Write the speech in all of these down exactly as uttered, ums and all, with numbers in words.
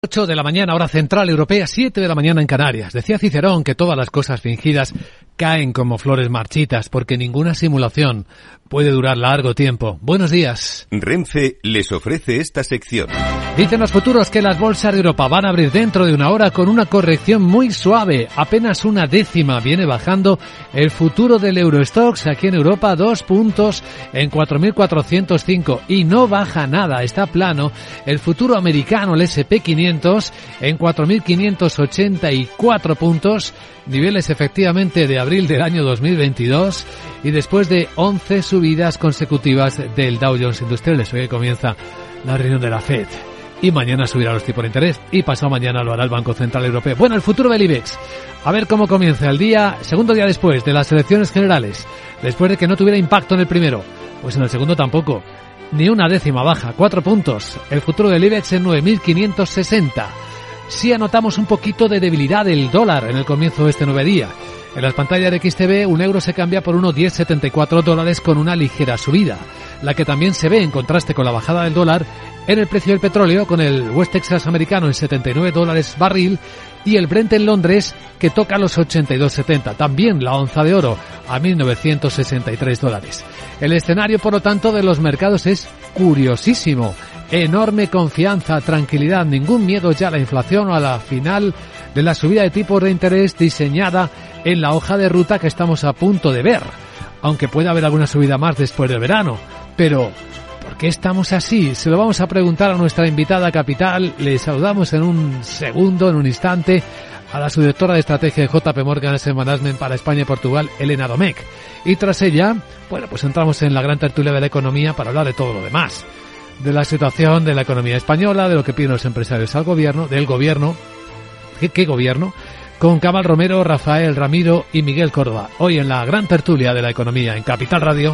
ocho de la mañana, hora central europea, siete de la mañana en Canarias. Decía Cicerón que todas las cosas fingidas caen como flores marchitas, porque ninguna simulación puede durar largo tiempo. Buenos días. Renfe les ofrece esta sección. Dicen los futuros que las bolsas de Europa van a abrir dentro de una hora con una corrección muy suave, apenas una décima. Viene bajando el futuro del Eurostoxx aquí en Europa, dos puntos en cuatro mil cuatrocientos cinco. Y no baja nada, está plano el futuro americano, el ese and pe quinientos, en cuatro mil quinientos ochenta y cuatro puntos, niveles efectivamente de abril del año dos mil veintidós, y después de once subidas consecutivas del Dow Jones Industriales. Hoy comienza la reunión de la Fed. Y mañana subirá los tipos de interés, y pasado mañana lo hará el Banco Central Europeo. Bueno, el futuro del IBEX. A ver cómo comienza el día, segundo día después de las elecciones generales, después de que no tuviera impacto en el primero. Pues en el segundo tampoco. Ni una décima baja, cuatro puntos. El futuro del IBEX en nueve mil quinientos sesenta. Sí anotamos un poquito de debilidad del dólar en el comienzo de este nuevo día. En las pantallas de X T V, un euro se cambia por uno diez setenta y cuatro dólares con una ligera subida. La que también se ve en contraste con la bajada del dólar en el precio del petróleo, con el West Texas americano en setenta y nueve dólares barril y el Brent en Londres que toca los ochenta y dos setenta. También la onza de oro a mil novecientos sesenta y tres dólares. El escenario, por lo tanto, de los mercados es curiosísimo. Enorme confianza, tranquilidad, ningún miedo ya a la inflación o a la final de la subida de tipos de interés diseñada en la hoja de ruta que estamos a punto de ver. Aunque puede haber alguna subida más después del verano. Pero, ¿por qué estamos así? Se lo vamos a preguntar a nuestra invitada capital. Le saludamos en un segundo, en un instante, a la subdirectora de estrategia de J P Morgan Asset Management para España y Portugal, Elena Domecq. Y tras ella, bueno, pues entramos en la gran tertulia de la economía para hablar de todo lo demás. De la situación de la economía española, de lo que piden los empresarios al gobierno, del gobierno. ¿Qué, qué gobierno? Con Cabal Romero, Rafael Ramiro y Miguel Córdoba. Hoy en la gran tertulia de la economía en Capital Radio.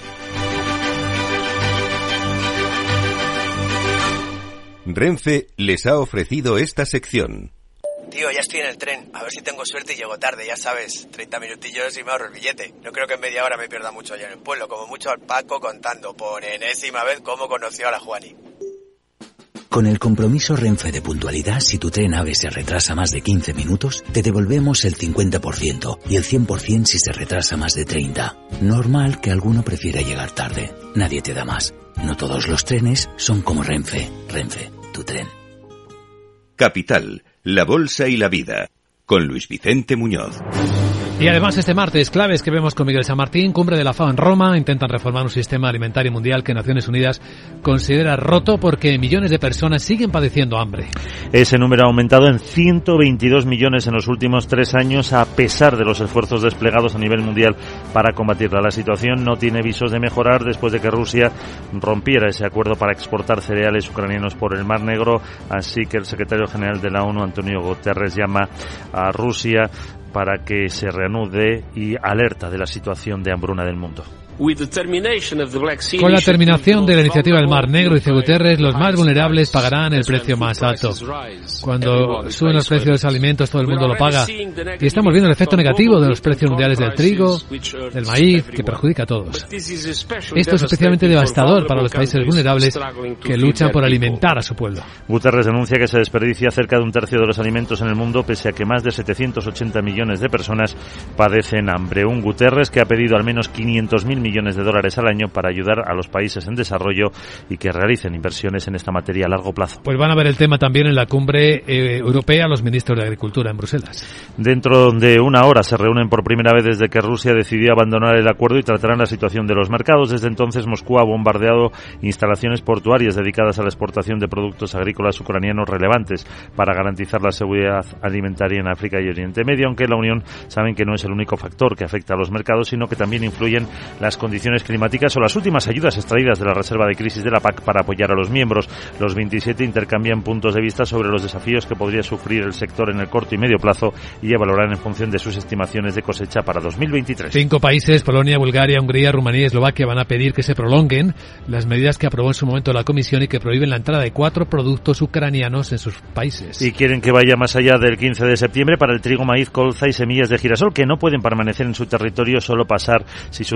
Renfe les ha ofrecido esta sección. Tío, ya estoy en el tren. A ver si tengo suerte y llego tarde, ya sabes. treinta minutillos y me ahorro el billete. No creo que en media hora me pierda mucho yo en el pueblo. Como mucho al Paco contando por enésima vez cómo conoció a la Juani. Con el compromiso Renfe de puntualidad, si tu tren AVE se retrasa más de quince minutos, te devolvemos el cincuenta por ciento y el cien por ciento si se retrasa más de treinta. Normal que alguno prefiera llegar tarde. Nadie te da más. No todos los trenes son como Renfe. Renfe, tu tren. Capital, la bolsa y la vida, con Luis Vicente Muñoz. Y además este martes, claves que vemos con Miguel San Martín, cumbre de la FAO en Roma, intentan reformar un sistema alimentario mundial que Naciones Unidas considera roto porque millones de personas siguen padeciendo hambre. Ese número ha aumentado en ciento veintidós millones en los últimos tres años, a pesar de los esfuerzos desplegados a nivel mundial para combatirla. La situación no tiene visos de mejorar después de que Rusia rompiera ese acuerdo para exportar cereales ucranianos por el Mar Negro, así que el secretario general de la ONU, Antonio Guterres, llama a Rusia para que se reanude y alerta de la situación de hambruna del mundo. Con la terminación de la iniciativa del Mar Negro, dice Guterres, los más vulnerables pagarán el precio más alto. Cuando suben los precios de los alimentos, todo el mundo lo paga. Y estamos viendo el efecto negativo de los precios mundiales del trigo, del maíz, que perjudica a todos. Esto es especialmente devastador para los países vulnerables que luchan por alimentar a su pueblo. Guterres denuncia que se desperdicia cerca de un tercio de los alimentos en el mundo, pese a que más de setecientos ochenta millones de personas padecen hambre. Un Guterres que ha pedido al menos quinientos mil millones de dólares al año para ayudar a los países en desarrollo y que realicen inversiones en esta materia a largo plazo. Pues van a ver el tema también en la cumbre eh, europea los ministros de Agricultura en Bruselas. Dentro de una hora se reúnen por primera vez desde que Rusia decidió abandonar el acuerdo y tratarán la situación de los mercados. Desde entonces Moscú ha bombardeado instalaciones portuarias dedicadas a la exportación de productos agrícolas ucranianos relevantes para garantizar la seguridad alimentaria en África y Oriente Medio, aunque la Unión saben que no es el único factor que afecta a los mercados, sino que también influyen las condiciones climáticas o las últimas ayudas extraídas de la reserva de crisis de la P A C para apoyar a los miembros. Los veintisiete intercambian puntos de vista sobre los desafíos que podría sufrir el sector en el corto y medio plazo y evaluarán en función de sus estimaciones de cosecha para dos mil veintitrés. Cinco países, Polonia, Bulgaria, Hungría, Rumanía y Eslovaquia, van a pedir que se prolonguen las medidas que aprobó en su momento la Comisión y que prohíben la entrada de cuatro productos ucranianos en sus países. Y quieren que vaya más allá del quince de septiembre para el trigo, maíz, colza y semillas de girasol, que no pueden permanecer en su territorio, solo pasar si su destino final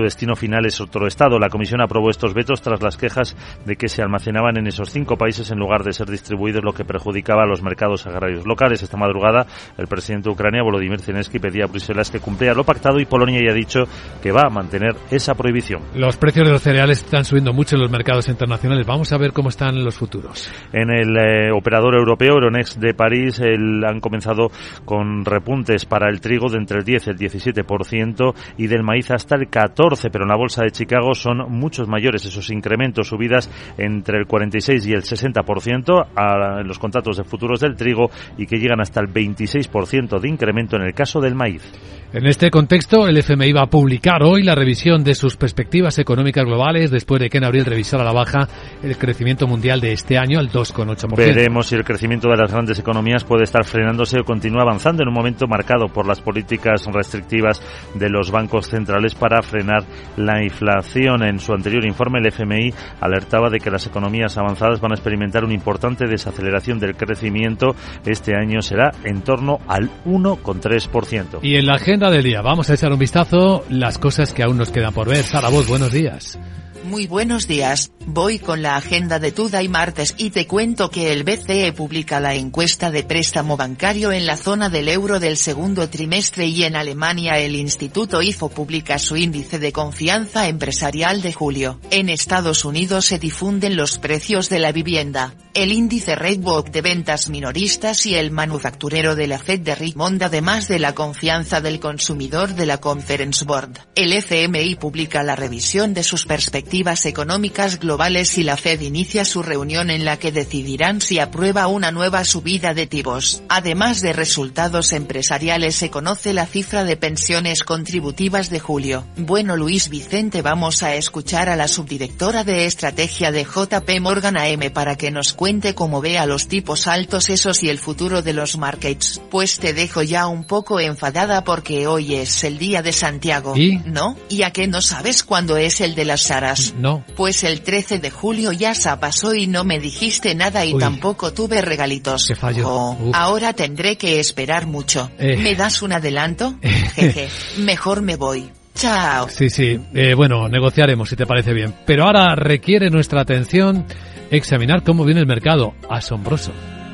final es otro estado. La Comisión aprobó estos vetos tras las quejas de que se almacenaban en esos cinco países en lugar de ser distribuidos, lo que perjudicaba a los mercados agrarios locales. Esta madrugada, el presidente de Ucrania, Volodymyr Zelensky, pedía a Bruselas que cumpliera lo pactado y Polonia ya ha dicho que va a mantener esa prohibición. Los precios de los cereales están subiendo mucho en los mercados internacionales. Vamos a ver cómo están los futuros. En el eh, operador europeo Euronext de París el, han comenzado con repuntes para el trigo de entre el diez y el diecisiete por ciento y del maíz hasta el catorce por ciento, pero en la bolsa de Chicago son muchos mayores esos incrementos, subidas entre el cuarenta y seis y el sesenta por ciento a, en los contratos de futuros del trigo y que llegan hasta el veintiséis por ciento de incremento en el caso del maíz. En este contexto, el F M I va a publicar hoy la revisión de sus perspectivas económicas globales después de que en abril revisara a la baja el crecimiento mundial de este año al dos coma ocho por ciento. Veremos si el crecimiento de las grandes economías puede estar frenándose o continúa avanzando en un momento marcado por las políticas restrictivas de los bancos centrales para frenar la inflación. En su anterior informe, el F M I alertaba de que las economías avanzadas van a experimentar una importante desaceleración del crecimiento. Este año será en torno al uno coma tres por ciento. Y en la agenda del día vamos a echar un vistazo las cosas que aún nos quedan por ver. Sara Voz, buenos días. Muy buenos días, voy con la agenda de Today martes y te cuento que el B C E publica la encuesta de préstamo bancario en la zona del euro del segundo trimestre y en Alemania el Instituto I F O publica su índice de confianza empresarial de julio. En Estados Unidos se difunden los precios de la vivienda, el índice Redbook de ventas minoristas y el manufacturero de la Fed de Richmond, además de la confianza del consumidor de la Conference Board. El F M I publica la revisión de sus perspectivas económicas globales y la Fed inicia su reunión en la que decidirán si aprueba una nueva subida de tipos. Además de resultados empresariales, se conoce la cifra de pensiones contributivas de julio. Bueno, Luis Vicente, vamos a escuchar a la subdirectora de estrategia de J P Morgan A M para que nos cuente cómo ve a los tipos altos esos y el futuro de los markets. Pues te dejo ya un poco enfadada porque hoy es el día de Santiago, ¿y? ¿No? ¿Y a qué no sabes cuándo es el de las Saras? No. Pues el trece de julio ya se pasó y no me dijiste nada y Uy. tampoco tuve regalitos. Qué fallo. Oh, ahora tendré que esperar mucho. Eh. ¿Me das un adelanto? Jeje, mejor me voy. Chao. Sí, sí. Eh, bueno, negociaremos si te parece bien. Pero ahora requiere nuestra atención examinar cómo viene el mercado. Asombroso.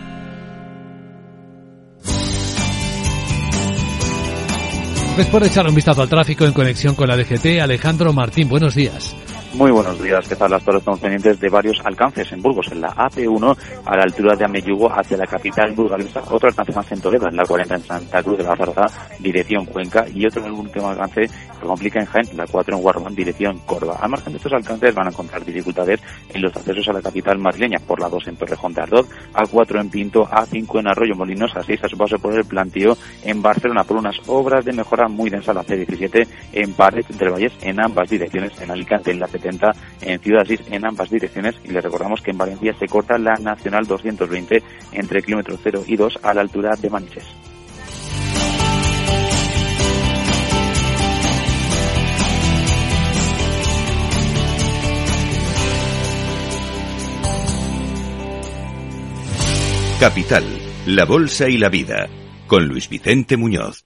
Después de echar un vistazo al tráfico en conexión con la D G T, Alejandro Martín, buenos días. Muy buenos días, ¿qué tal? Hasta ahora estamos pendientes de varios alcances en Burgos, en la A P uno a la altura de Ameyugo hacia la capital burgalesa, otro alcance más en Toledo, en la cuarenta en Santa Cruz de la Zarza, dirección Cuenca, y otro en el último alcance que complica en Jaén, la cuatro en Guarromán, dirección Córdoba. Al margen de estos alcances van a encontrar dificultades en los accesos a la capital madrileña, por la dos en Torrejón de Ardoz, A cuatro en Pinto, A cinco en Arroyo Molinos, A seis a su paso por el Plantío en Barcelona, por unas obras de mejora muy densa, la C diecisiete en Pared del Valles en ambas direcciones, en Alicante en la setenta, en Ciudad Asís en ambas direcciones, y les recordamos que en Valencia se corta la Nacional doscientos veinte entre kilómetro cero y dos a la altura de Manises. Capital, la bolsa y la vida, con Luis Vicente Muñoz.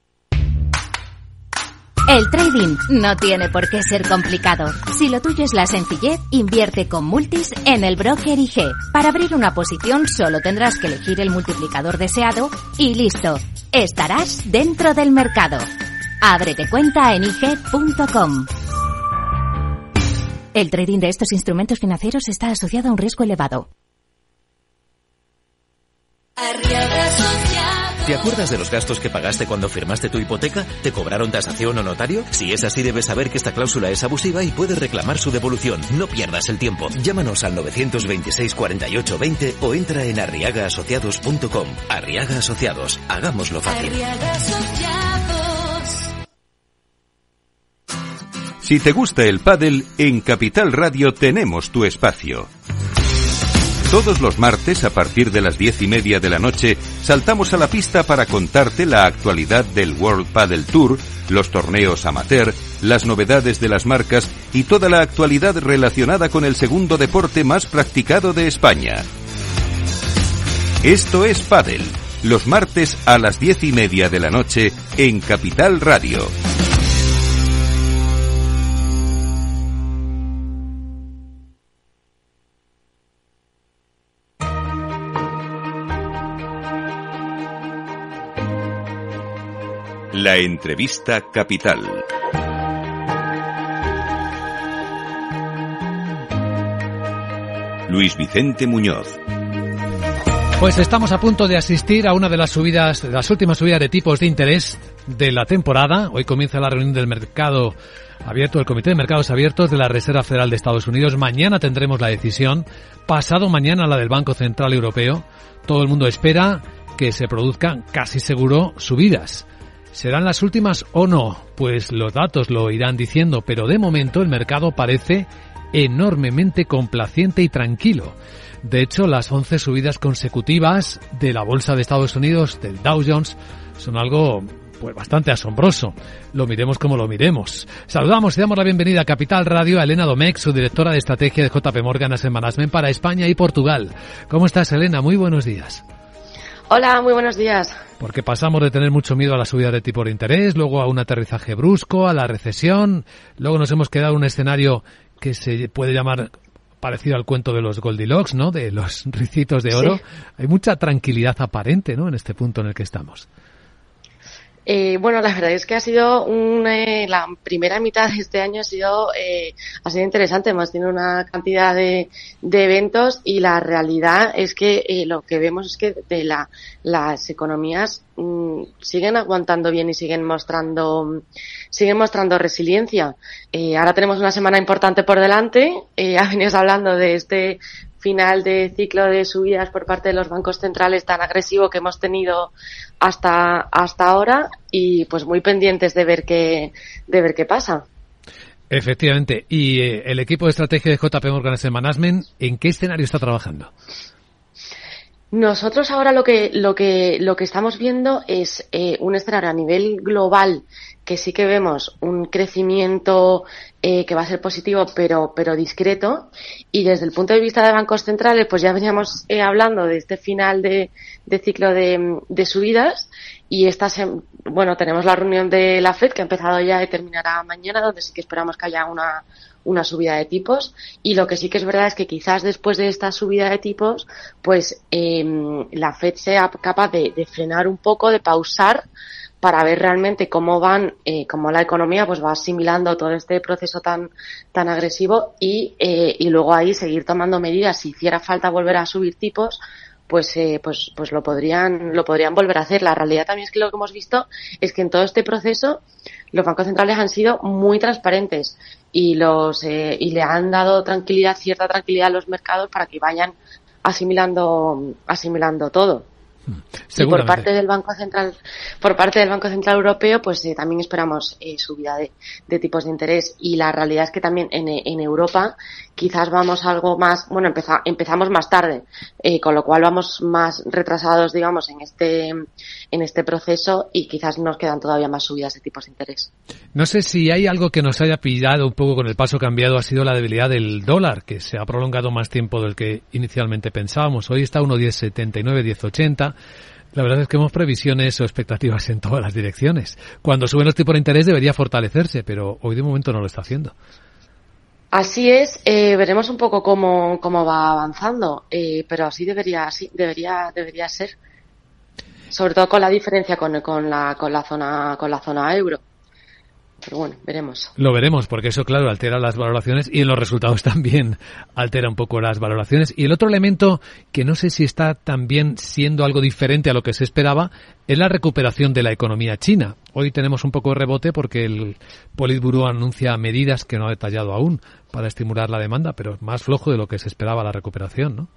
El trading no tiene por qué ser complicado. Si lo tuyo es la sencillez, invierte con Multis en el broker I G. Para abrir una posición solo tendrás que elegir el multiplicador deseado y listo. Estarás dentro del mercado. Ábrete cuenta en i g punto com. El trading de estos instrumentos financieros está asociado a un riesgo elevado. ¿Te acuerdas de los gastos que pagaste cuando firmaste tu hipoteca? ¿Te cobraron tasación o notario? Si es así, debes saber que esta cláusula es abusiva y puedes reclamar su devolución. No pierdas el tiempo. Llámanos al nueve veintiséis cuarenta y ocho veinte o entra en arriaga asociados punto com. Arriaga Asociados. Hagámoslo fácil. Si te gusta el pádel, en Capital Radio tenemos tu espacio. Todos los martes, a partir de las diez y media de la noche, saltamos a la pista para contarte la actualidad del World Padel Tour, los torneos amateur, las novedades de las marcas y toda la actualidad relacionada con el segundo deporte más practicado de España. Esto es Pádel, los martes a las diez y media de la noche en Capital Radio. La entrevista capital. Luis Vicente Muñoz. Pues estamos a punto de asistir a una de las subidas, de las últimas subidas de tipos de interés de la temporada. Hoy comienza la reunión del mercado abierto, del Comité de Mercados Abiertos de la Reserva Federal de Estados Unidos. Mañana tendremos la decisión. Pasado mañana la del Banco Central Europeo. Todo el mundo espera que se produzcan, casi seguro, subidas. ¿Serán las últimas o no? Pues los datos lo irán diciendo, pero de momento el mercado parece enormemente complaciente y tranquilo. De hecho, las once subidas consecutivas de la Bolsa de Estados Unidos, del Dow Jones, son algo pues bastante asombroso. Lo miremos como lo miremos. Saludamos y damos la bienvenida a Capital Radio a Elena Domecq, su directora de estrategia de J P Morgan Asset Management para España y Portugal. ¿Cómo estás, Elena? Muy buenos días. Hola, muy buenos días. Porque pasamos de tener mucho miedo a la subida de tipo de interés, luego a un aterrizaje brusco, a la recesión, luego nos hemos quedado en un escenario que se puede llamar parecido al cuento de los Goldilocks, ¿no? De los ricitos de oro. Sí. Hay mucha tranquilidad aparente, ¿no? En este punto en el que estamos. Eh, bueno, la verdad es que ha sido un, eh, la primera mitad de este año ha sido eh, ha sido interesante. Hemos tenido una cantidad de, de eventos y la realidad es que eh, lo que vemos es que de la, las economías mmm, siguen aguantando bien y siguen mostrando siguen mostrando resiliencia. Eh, ahora tenemos una semana importante por delante. Eh, ya venías hablando de este final de ciclo de subidas por parte de los bancos centrales tan agresivo que hemos tenido hasta hasta ahora y pues muy pendientes de ver qué de ver qué pasa. Efectivamente. Y eh, el equipo de estrategia de J P Morgan Asset Management, ¿en qué escenario está trabajando? Nosotros ahora lo que lo que lo que estamos viendo es eh, un escenario a nivel global que sí que vemos un crecimiento eh, que va a ser positivo pero pero discreto, y desde el punto de vista de bancos centrales pues ya veníamos eh, hablando de este final de, de ciclo de, de subidas, y esta sem- bueno tenemos la reunión de la Fed que ha empezado ya y terminará mañana, donde sí que esperamos que haya una una subida de tipos, y lo que sí que es verdad es que quizás después de esta subida de tipos pues eh, la Fed sea capaz de, de frenar un poco, de pausar para ver realmente cómo van, eh, cómo la economía pues va asimilando todo este proceso tan tan agresivo y eh, y luego ahí seguir tomando medidas. Si hiciera falta volver a subir tipos, pues eh, pues pues lo podrían lo podrían volver a hacer. La realidad también es que lo que hemos visto es que en todo este proceso los bancos centrales han sido muy transparentes y los eh, y le han dado tranquilidad, cierta tranquilidad a los mercados para que vayan asimilando asimilando todo. Y por parte del Banco Central, por parte del Banco Central Europeo, pues eh, también esperamos eh, subida de, de tipos de interés, y la realidad es que también en, en Europa quizás vamos algo más, bueno, empeza, empezamos más tarde, eh, con lo cual vamos más retrasados, digamos, en este en este proceso, y quizás nos quedan todavía más subidas de tipos de interés. No sé si hay algo que nos haya pillado un poco con el paso cambiado, ha sido la debilidad del dólar, que se ha prolongado más tiempo del que inicialmente pensábamos. Hoy está a uno diez setenta y nueve, diez ochenta. La verdad es que vemos previsiones o expectativas en todas las direcciones. Cuando suben los tipos de interés debería fortalecerse, pero hoy de momento no lo está haciendo. Así es, eh, veremos un poco cómo cómo va avanzando, eh, pero así debería, así debería debería ser, sobre todo con la diferencia con con la con la zona con la zona euro. Pero bueno, veremos. Lo veremos, porque eso, claro, altera las valoraciones y en los resultados también altera un poco las valoraciones. Y el otro elemento que no sé si está también siendo algo diferente a lo que se esperaba es la recuperación de la economía china. Hoy tenemos un poco de rebote porque el Politburo anuncia medidas que no ha detallado aún para estimular la demanda, pero es más flojo de lo que se esperaba la recuperación, ¿no?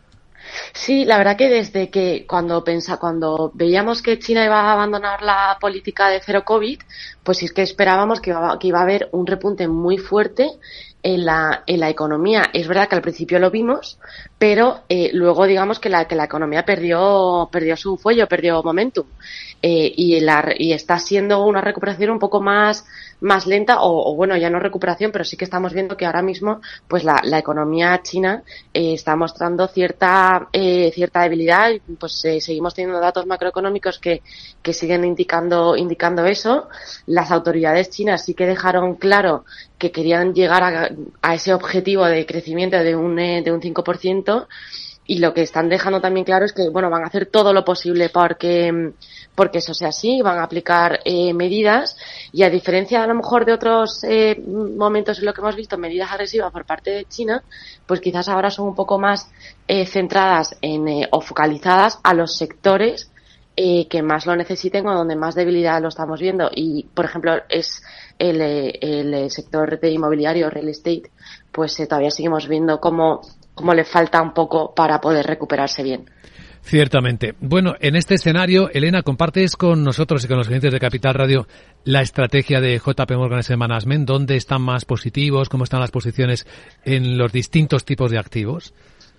Sí, la verdad que desde que cuando pensa, cuando veíamos que China iba a abandonar la política de cero COVID, pues sí es que esperábamos que iba, que iba a haber un repunte muy fuerte en la en la economía. Es verdad que al principio lo vimos, pero eh, luego digamos que la que la economía perdió perdió su fuelle, perdió momentum, eh, y la y está siendo una recuperación un poco más más lenta, o, o bueno, ya no recuperación, pero sí que estamos viendo que ahora mismo pues la, la economía china eh, está mostrando cierta eh, cierta debilidad, y pues eh, seguimos teniendo datos macroeconómicos que que siguen indicando indicando eso. Las autoridades chinas sí que dejaron claro que querían llegar a, a ese objetivo de crecimiento de un eh, de un cinco por ciento, y lo que están dejando también claro es que, bueno, van a hacer todo lo posible porque, porque eso sea así, van a aplicar eh, medidas, y a diferencia a lo mejor de otros eh, momentos en los que hemos visto medidas agresivas por parte de China, pues quizás ahora son un poco más eh, centradas en eh, o focalizadas a los sectores eh, que más lo necesiten o donde más debilidad lo estamos viendo. Y, por ejemplo, es el, el sector de inmobiliario, real estate, pues eh, todavía seguimos viendo cómo, cómo le falta un poco para poder recuperarse bien. Ciertamente. Bueno, en este escenario, Elena, compartes con nosotros y con los clientes de Capital Radio la estrategia de J P Morgan Asset Management. ¿Dónde están más positivos? ¿Cómo están las posiciones en los distintos tipos de activos?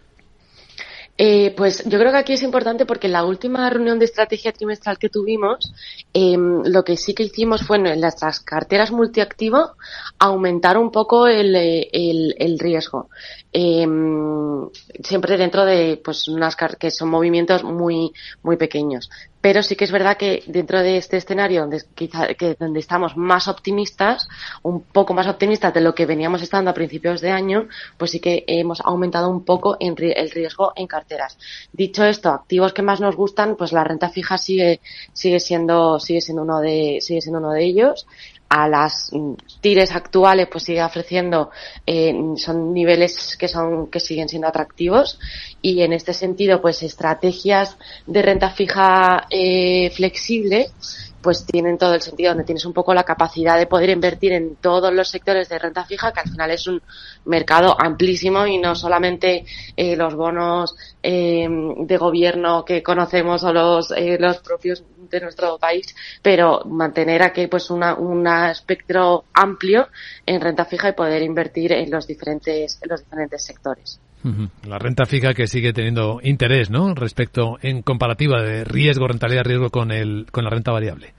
Eh, pues yo creo que aquí es importante porque en la última reunión de estrategia trimestral que tuvimos, eh, lo que sí que hicimos fue en nuestras carteras multiactivo aumentar un poco el, el, el riesgo. Eh, siempre dentro de pues unas que son movimientos muy muy pequeños, pero sí que es verdad que dentro de este escenario donde quizá que donde estamos más optimistas, un poco más optimistas de lo que veníamos estando a principios de año, pues sí que hemos aumentado un poco en el riesgo en carteras. Dicho esto, activos que más nos gustan, pues la renta fija sigue sigue siendo sigue siendo uno de sigue siendo uno de ellos. A las tires actuales pues sigue ofreciendo eh, son niveles que son que siguen siendo atractivos, y en este sentido pues estrategias de renta fija eh, flexible pues tienen todo el sentido, donde tienes un poco la capacidad de poder invertir en todos los sectores de renta fija, que al final es un mercado amplísimo y no solamente eh, los bonos eh, de gobierno que conocemos o los eh, los propios de nuestro país, pero mantener aquí pues una un espectro amplio en renta fija y poder invertir en los diferentes en los diferentes sectores. La renta fija que sigue teniendo interés, ¿no? Respecto en comparativa de riesgo, rentabilidad, riesgo con el con la renta variable.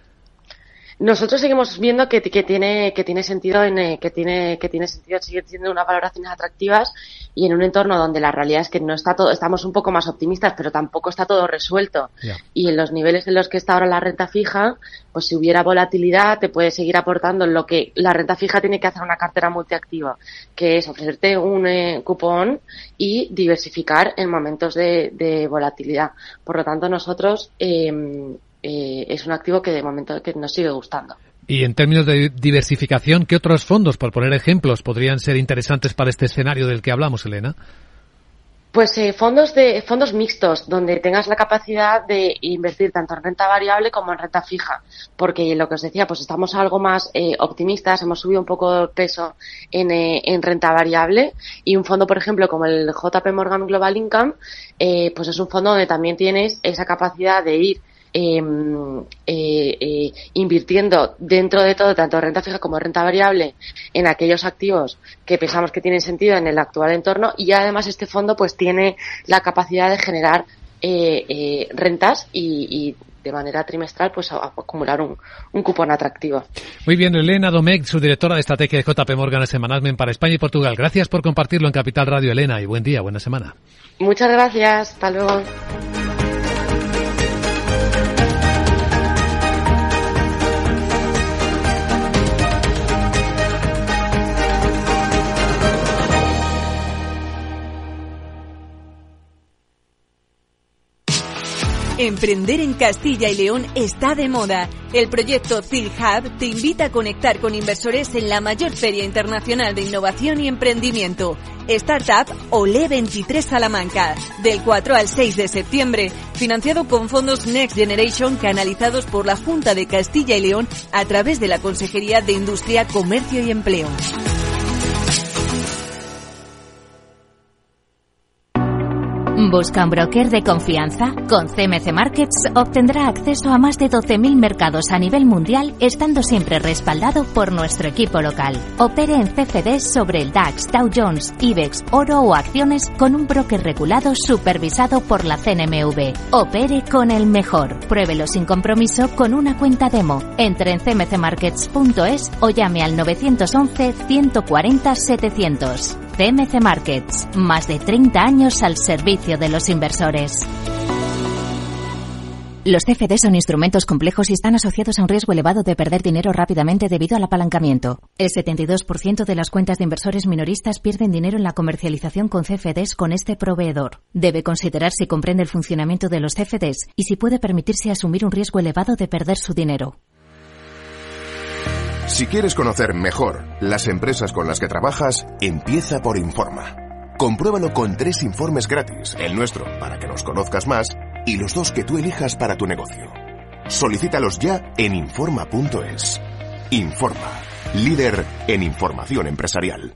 Nosotros seguimos viendo que, que tiene que tiene sentido en que tiene que tiene sentido seguir siendo unas valoraciones atractivas, y en un entorno donde la realidad es que no está todo, estamos un poco más optimistas, pero tampoco está todo resuelto. Yeah. Y en los niveles en los que está ahora la renta fija, pues si hubiera volatilidad te puede seguir aportando lo que la renta fija tiene que hacer una cartera multiactiva, que es ofrecerte un eh, cupón y diversificar en momentos de, de volatilidad. Por lo tanto, nosotros eh, Eh, es un activo que de momento que nos sigue gustando. Y en términos de diversificación, ¿qué otros fondos, por poner ejemplos, podrían ser interesantes para este escenario del que hablamos, Elena? Pues eh, fondos de fondos mixtos, donde tengas la capacidad de invertir tanto en renta variable como en renta fija, porque lo que os decía, pues estamos algo más eh, optimistas, hemos subido un poco el peso en, eh, en renta variable, y un fondo, por ejemplo, como el J P Morgan Global Income, eh, pues es un fondo donde también tienes esa capacidad de ir Eh, eh, eh, invirtiendo dentro de todo, tanto renta fija como renta variable, en aquellos activos que pensamos que tienen sentido en el actual entorno, y además este fondo pues tiene la capacidad de generar eh, eh, rentas y, y de manera trimestral pues a, a acumular un, un cupón atractivo. Muy bien, Elena Domecq, subdirectora de estrategia de J P Morgan Asset Management para España y Portugal. Gracias por compartirlo en Capital Radio, Elena, y buen día, buena semana. Muchas gracias, hasta luego. Emprender en Castilla y León está de moda. El proyecto C I L Hub te invita a conectar con inversores en la mayor feria internacional de innovación y emprendimiento, Startup Olé veintitrés Salamanca, del cuatro al seis de septiembre, financiado con fondos Next Generation canalizados por la Junta de Castilla y León a través de la Consejería de Industria, Comercio y Empleo. ¿Busca un broker de confianza? Con C M C Markets obtendrá acceso a más de doce mil mercados a nivel mundial, estando siempre respaldado por nuestro equipo local. Opere en C F Ds sobre el DAX, Dow Jones, IBEX, oro o acciones con un broker regulado supervisado por la C N M V. Opere con el mejor. Pruébelo sin compromiso con una cuenta demo. Entre en c m c markets punto es o llame al nueve once, ciento cuarenta, setecientos. C M C Markets, más de treinta años al servicio de los inversores. Los C F D son instrumentos complejos y están asociados a un riesgo elevado de perder dinero rápidamente debido al apalancamiento. El setenta y dos por ciento de las cuentas de inversores minoristas pierden dinero en la comercialización con C F Ds con este proveedor. Debe considerar si comprende el funcionamiento de los C F Ds y si puede permitirse asumir un riesgo elevado de perder su dinero. Si quieres conocer mejor las empresas con las que trabajas, empieza por Informa. Compruébalo con tres informes gratis, el nuestro para que nos conozcas más y los dos que tú elijas para tu negocio. Solicítalos ya en Informa punto es. Informa, líder en información empresarial.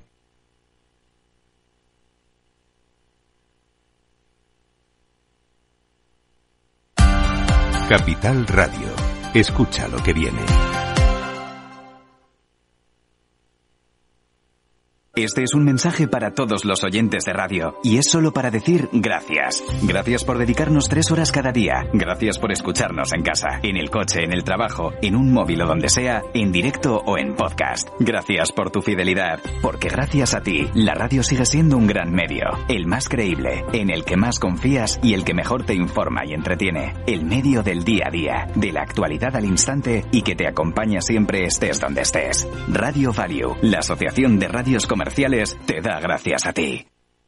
Capital Radio. Escucha lo que viene. Este es un mensaje para todos los oyentes de radio y es solo para decir gracias. Gracias por dedicarnos tres horas cada día. Gracias por escucharnos en casa, en el coche, en el trabajo, en un móvil o donde sea, en directo o en podcast. Gracias por tu fidelidad, porque gracias a ti, la radio sigue siendo un gran medio, el más creíble, en el que más confías y el que mejor te informa y entretiene. El medio del día a día, de la actualidad al instante y que te acompaña siempre estés donde estés. Radio Value, la asociación de radios comerciales, te da gracias a ti.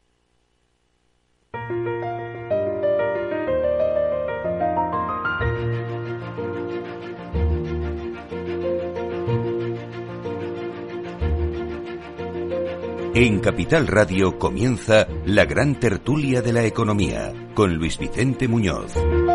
En Capital Radio comienza la gran tertulia de la economía con Luis Vicente Muñoz.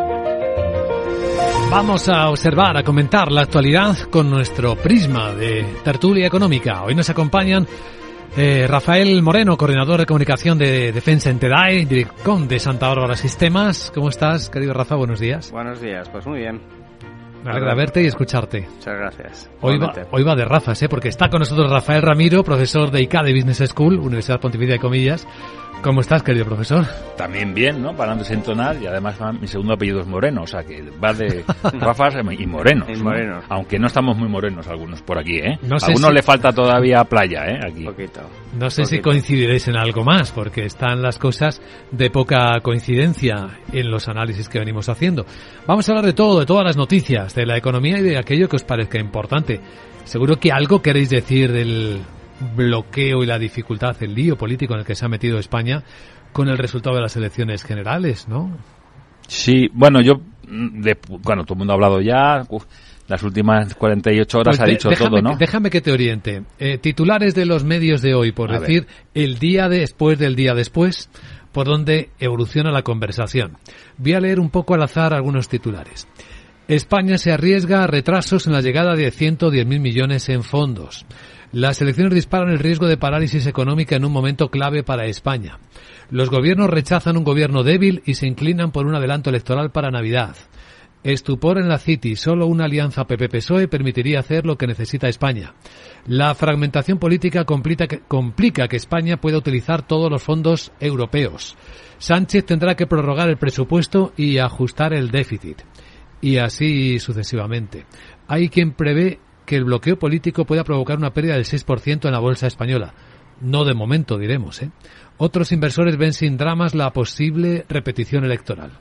Vamos a observar, a comentar la actualidad con nuestro prisma de tertulia económica. Hoy nos acompañan Eh, Rafael Moreno, coordinador de comunicación de Defensa en TEDAE, Direccom de Santa Bárbara Sistemas. ¿Cómo estás, querido Rafa? Buenos días. Buenos días, pues muy bien. Me alegra verte y escucharte. Muchas gracias. Hoy va, hoy va de Rafas, ¿eh? Porque está con nosotros Rafael Ramiro, profesor de I C A de Business School, Universidad Pontificia de Comillas. ¿Cómo estás, querido profesor? También bien, ¿no? Para no desentonar, y además mi segundo apellido es Moreno, o sea que va de Rafas y Morenos. Y ¿no? Morenos. Aunque no estamos muy morenos algunos por aquí, ¿eh? No sé a algunos si... le falta todavía playa, ¿eh? Aquí. Un poquito. No sé Poquito. si coincidiréis en algo más, porque están las cosas de poca coincidencia en los análisis que venimos haciendo. Vamos a hablar de todo, de todas las noticias, de la economía y de aquello que os parezca importante. Seguro que algo queréis decir del bloqueo y la dificultad, el lío político en el que se ha metido España con el resultado de las elecciones generales, ¿no? Sí, bueno, yo, de, bueno, todo el mundo ha hablado ya, uf, las últimas cuarenta y ocho horas Pues ha de, dicho déjame, todo, ¿no? Déjame que te oriente. Eh, titulares de los medios de hoy, por A decir, ver. el día después del día después, por donde evoluciona la conversación. Voy a leer un poco al azar algunos titulares. España se arriesga a retrasos en la llegada de ciento diez mil millones en fondos. Las elecciones disparan el riesgo de parálisis económica en un momento clave para España. Los gobiernos rechazan un gobierno débil y se inclinan por un adelanto electoral para Navidad. Estupor en la City. Solo una alianza P P-P S O E permitiría hacer lo que necesita España. La fragmentación política complica que, complica que España pueda utilizar todos los fondos europeos. Sánchez tendrá que prorrogar el presupuesto y ajustar el déficit. Y así sucesivamente. Hay quien prevé que el bloqueo político pueda provocar una pérdida del seis por ciento en la bolsa española. No de momento, diremos, ¿eh? Otros inversores ven sin dramas la posible repetición electoral.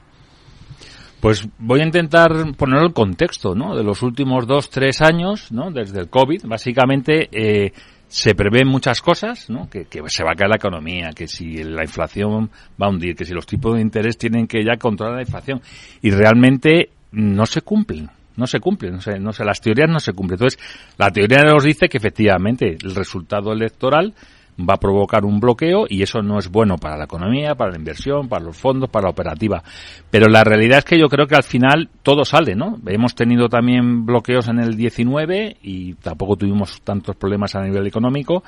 Pues voy a intentar poner el contexto, ¿no? De los últimos dos, tres años, ¿no? Desde el COVID, básicamente, eh, se prevén muchas cosas, ¿no? Que, que se va a caer la economía, que si la inflación va a hundir, que si los tipos de interés tienen que ya controlar la inflación. Y realmente no se cumplen. No se cumplen, no sé, no sé, las teorías no se cumplen. Entonces, la teoría nos dice que efectivamente el resultado electoral va a provocar un bloqueo y eso no es bueno para la economía, para la inversión, para los fondos, para la operativa. Pero la realidad es que yo creo que al final todo sale, ¿no? Hemos tenido también bloqueos en el diecinueve y tampoco tuvimos tantos problemas a nivel económico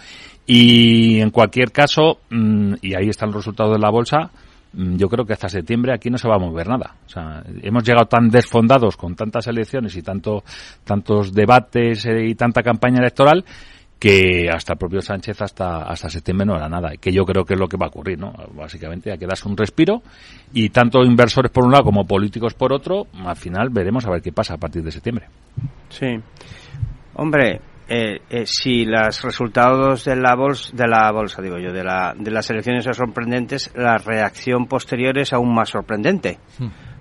y en cualquier caso, y ahí están los resultados de la bolsa, yo creo que hasta septiembre aquí no se va a mover nada. O sea, hemos llegado tan desfondados con tantas elecciones y tanto, tantos debates y tanta campaña electoral que hasta el propio Sánchez hasta hasta septiembre no era nada, que yo creo que es lo que va a ocurrir, ¿no? Básicamente hay que darse un respiro y tanto inversores por un lado como políticos por otro, al final veremos a ver qué pasa a partir de septiembre. Sí. Hombre, eh, eh, si los resultados de la bolsa, de la bolsa digo yo, de la de las elecciones son sorprendentes, la reacción posterior es aún más sorprendente. Hmm.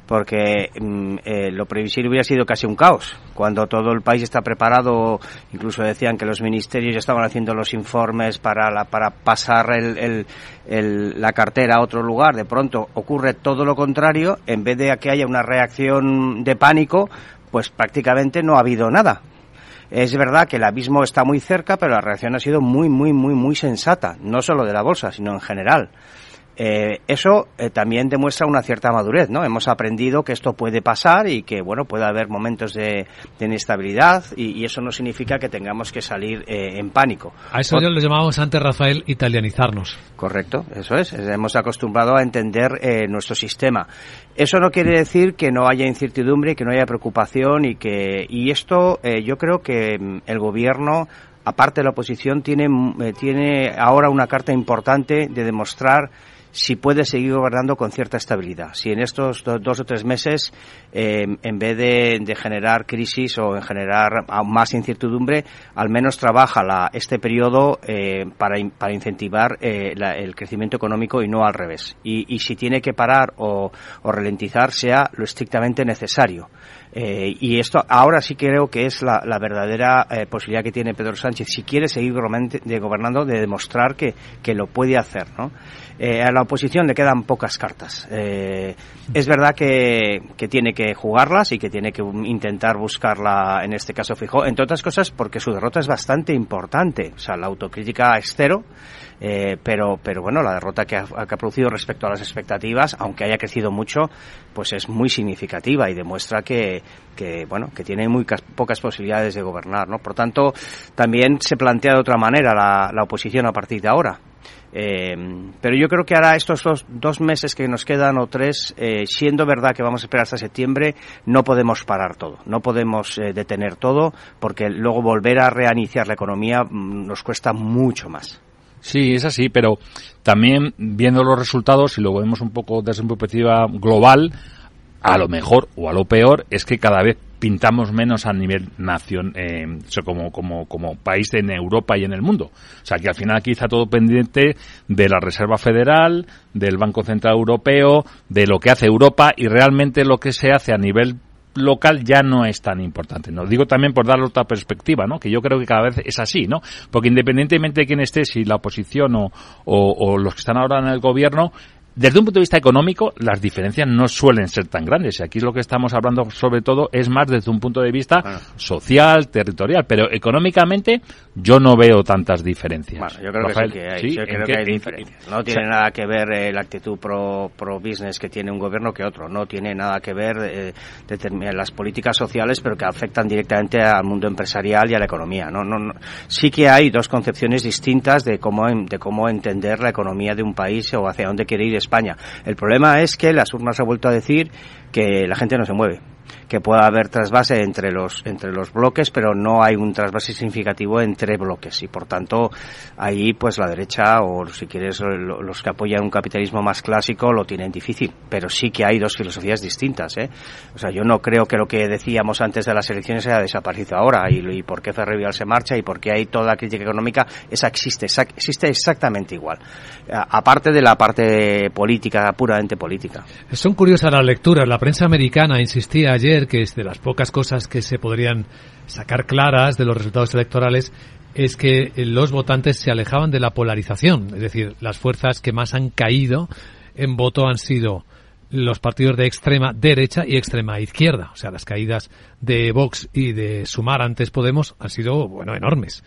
porque mm, eh, lo previsible hubiera sido casi un caos, cuando todo el país está preparado. Incluso decían que los ministerios ya estaban haciendo los informes para la, para pasar el, el, el, la cartera a otro lugar. De pronto ocurre todo lo contrario, en vez de que haya una reacción de pánico, pues prácticamente no ha habido nada. Es verdad que el abismo está muy cerca, pero la reacción ha sido muy, muy, muy, muy sensata, no solo de la bolsa, sino en general. Eh, eso eh, también demuestra una cierta madurez, ¿no? Hemos aprendido que esto puede pasar y que, bueno, puede haber momentos de, de inestabilidad y, y eso no significa que tengamos que salir eh, en pánico. A eso o... yo lo llamábamos antes, Rafael, italianizarnos. Correcto, eso es. Hemos acostumbrado a entender eh, nuestro sistema. Eso no quiere decir que no haya incertidumbre, que no haya preocupación y que y esto eh, yo creo que el gobierno, aparte de la oposición, tiene eh, tiene ahora una carta importante de demostrar si puede seguir gobernando con cierta estabilidad. Si en estos do, dos o tres meses, eh, en vez de, de generar crisis o en generar aún más incertidumbre, al menos trabaja la, este periodo eh, para, para incentivar eh, la, el crecimiento económico y no al revés. Y, y si tiene que parar o, o ralentizar, sea lo estrictamente necesario. Eh, y esto ahora sí creo que es la, la verdadera eh, posibilidad que tiene Pedro Sánchez, si quiere seguir gobernando, de demostrar que, que lo puede hacer, ¿no? Eh, a la oposición le quedan pocas cartas. Eh, es verdad que, que tiene que jugarlas y que tiene que intentar buscarla, en este caso Feijóo, entre otras cosas porque su derrota es bastante importante. O sea, la autocrítica es cero. Eh, pero, pero bueno, la derrota que ha, que ha producido respecto a las expectativas, aunque haya crecido mucho, pues es muy significativa y demuestra que, que bueno, que tiene muy cas- pocas posibilidades de gobernar, ¿no? Por tanto, también se plantea de otra manera la, la oposición a partir de ahora. Eh, pero yo creo que ahora estos dos, dos meses que nos quedan o tres, eh, siendo verdad que vamos a esperar hasta septiembre, no podemos parar todo, no podemos eh, detener todo, porque luego volver a reiniciar la economía mm, nos cuesta mucho más. Sí, es así, pero también viendo los resultados, si lo vemos un poco desde una perspectiva global, a lo mejor o a lo peor es que cada vez pintamos menos a nivel nación, eh, como, como, como país en Europa y en el mundo. O sea, que al final aquí está todo pendiente de la Reserva Federal, del Banco Central Europeo, de lo que hace Europa, y realmente lo que se hace a nivel local ya no es tan importante. Lo digo también por darle otra perspectiva, ¿no? Que yo creo que cada vez es así, ¿no? Porque independientemente de quién esté, si la oposición o, o, o los que están ahora en el gobierno, desde un punto de vista económico, las diferencias no suelen ser tan grandes. Y aquí lo que estamos hablando, sobre todo, es más desde un punto de vista ah. social, territorial. Pero económicamente, yo no veo tantas diferencias. Bueno, yo creo Rafael, que sí que hay, ¿sí? yo creo que hay diferencias. No tiene o sea, nada que ver eh, la actitud pro, pro business que tiene un gobierno que otro. No tiene nada que ver eh, de las políticas sociales, pero que afectan directamente al mundo empresarial y a la economía. No, no, no. Sí que hay dos concepciones distintas de cómo, de cómo entender la economía de un país o hacia dónde quiere ir España. El problema es que las urnas han vuelto a decir que la gente no se mueve, que pueda haber trasvase entre los entre los bloques, pero no hay un trasvase significativo entre bloques y por tanto ahí pues la derecha o si quieres los que apoyan un capitalismo más clásico lo tienen difícil, pero sí que hay dos filosofías distintas, ¿eh? O sea, yo no creo que lo que decíamos antes de las elecciones haya desaparecido ahora y, y por qué Ferrovial se marcha y por qué hay toda la crítica económica, esa existe, esa, existe exactamente igual, a, aparte de la parte política, puramente política. Son curiosas las lecturas. La prensa americana insistía ayer que es de las pocas cosas que se podrían sacar claras de los resultados electorales es que los votantes se alejaban de la polarización, es decir, las fuerzas que más han caído en voto han sido los partidos de extrema derecha y extrema izquierda, o sea, las caídas de Vox y de Sumar antes Podemos han sido, bueno, enormes.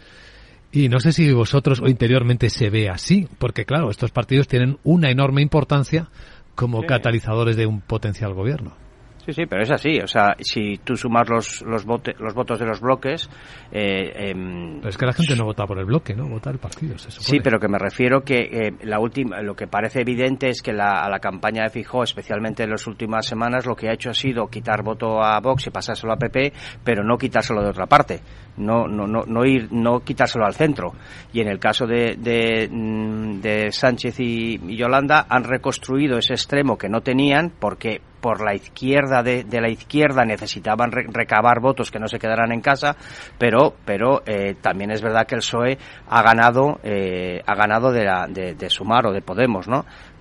Y no sé si vosotros o interiormente se ve así, porque claro, estos partidos tienen una enorme importancia como sí. catalizadores de un potencial gobierno. Sí, sí, pero es así. O sea, si tú sumas los los, vote, los votos de los bloques... Eh, eh, pero es que la gente no vota por el bloque, ¿no? Vota el partido, se supone. Sí, pero que me refiero que eh, la última, lo que parece evidente es que la, a la campaña de Feijóo, especialmente en las últimas semanas, lo que ha hecho ha sido quitar voto a Vox y pasárselo a P P, pero no quitárselo de otra parte. No no no no ir no quitárselo al centro. Y en el caso de, de, de Sánchez y, y Yolanda, han reconstruido ese extremo que no tenían porque por la izquierda de, de la izquierda necesitaban re, recabar votos que no se quedaran en casa, pero pero eh, también es verdad que el P S O E ha ganado eh, ha ganado de, la, de, de Sumar o de Podemos, ¿no?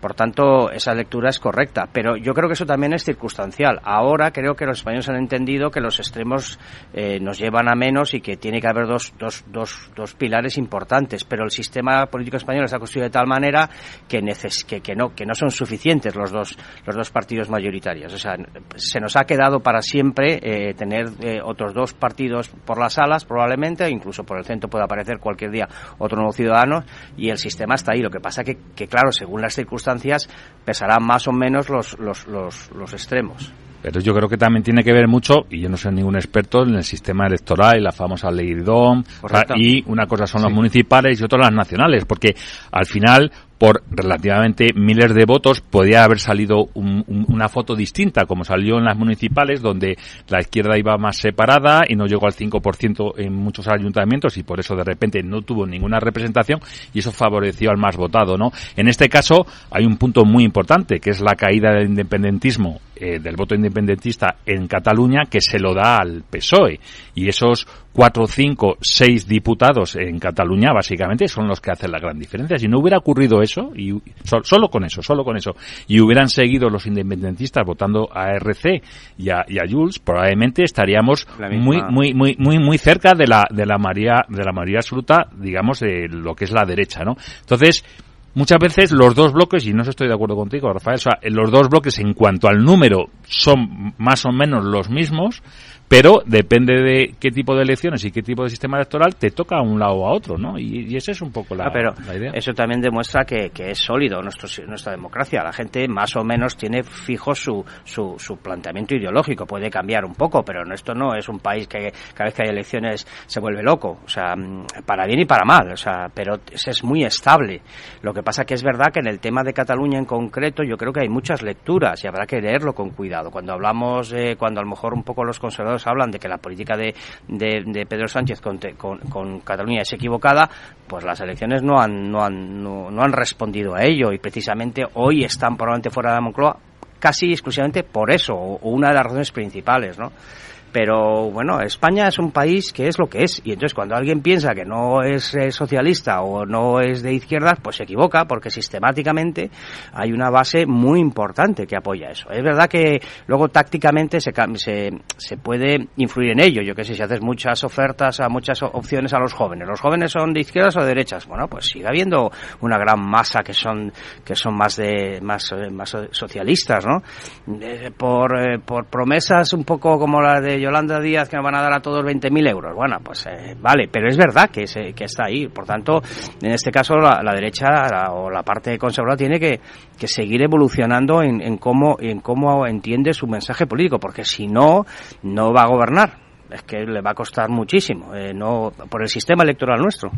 Por tanto, esa lectura es correcta, pero yo creo que eso también es circunstancial. Ahora creo que los españoles han entendido que los extremos eh, nos llevan a menos y que tiene que haber dos, dos, dos, dos pilares importantes, pero el sistema político español está construido de tal manera que, neces- que, que, no, que no son suficientes los dos, los dos partidos mayoritarios. O sea, se nos ha quedado para siempre eh, tener eh, otros dos partidos por las alas, probablemente, incluso por el centro puede aparecer cualquier día otro nuevo ciudadano, y el sistema está ahí. Lo que pasa que, que claro, según las circunstancias, pesarán más o menos los, los, los, los extremos. Pero yo creo que también tiene que ver mucho, y yo no soy ningún experto, en el sistema electoral y la famosa ley D O M, o sea, y una cosa son sí. las municipales y otra las nacionales, porque al final, por relativamente miles de votos, podía haber salido un, un, una foto distinta, como salió en las municipales, donde la izquierda iba más separada y no llegó al cinco por ciento en muchos ayuntamientos, y por eso de repente no tuvo ninguna representación, y eso favoreció al más votado, ¿no? En este caso hay un punto muy importante, que es la caída del independentismo, eh, del voto independentista en Cataluña, que se lo da al P S O E, y esos cuatro, cinco, seis diputados en Cataluña básicamente son los que hacen la gran diferencia. Si no hubiera ocurrido eso, y so, solo con eso, solo con eso, y hubieran seguido los independentistas votando a R C y a, y a Junts, probablemente estaríamos muy, muy, muy, muy, muy cerca de la, de la mayoría, de la mayoría absoluta, digamos, de lo que es la derecha, ¿no? Entonces, muchas veces los dos bloques, y no estoy de acuerdo contigo, Rafael, o sea, los dos bloques en cuanto al número son más o menos los mismos, pero depende de qué tipo de elecciones y qué tipo de sistema electoral te toca a un lado o a otro, ¿no? Y, y esa es un poco la, ah, pero la idea. Eso también demuestra que, que es sólido nuestro, nuestra democracia. La gente más o menos tiene fijo su, su, su planteamiento ideológico. Puede cambiar un poco, pero esto no es un país que cada vez que hay elecciones se vuelve loco. O sea, para bien y para mal. O sea, pero es, es muy estable. Lo que pasa que es verdad que en el tema de Cataluña en concreto yo creo que hay muchas lecturas y habrá que leerlo con cuidado. Cuando hablamos, eh, cuando a lo mejor un poco los conservadores hablan de que la política de, de, de Pedro Sánchez con, con, con Cataluña es equivocada, pues las elecciones no han, no, han, no, no han respondido a ello, y precisamente hoy están probablemente fuera de la Moncloa casi exclusivamente por eso, o una de las razones principales, ¿no? Pero bueno, España es un país que es lo que es, y entonces cuando alguien piensa que no es eh, socialista o no es de izquierdas, pues se equivoca, porque sistemáticamente hay una base muy importante que apoya eso. Es verdad que luego tácticamente se se, se puede influir en ello. Yo que sé, si haces muchas ofertas, a muchas opciones a los jóvenes, ¿los jóvenes son de izquierdas o de derechas? Bueno, pues sigue habiendo una gran masa que son que son más de más, más socialistas, ¿no? Eh, por, eh, por promesas un poco como la de Yolanda Díaz, que nos van a dar a todos veinte mil euros. Bueno, pues eh, vale, pero es verdad que, se, que está ahí. Por tanto, en este caso la, la derecha la, o la parte conservadora tiene que, que seguir evolucionando en, en cómo en cómo entiende su mensaje político, porque si no, no va a gobernar. Es que le va a costar muchísimo, eh, no por el sistema electoral nuestro.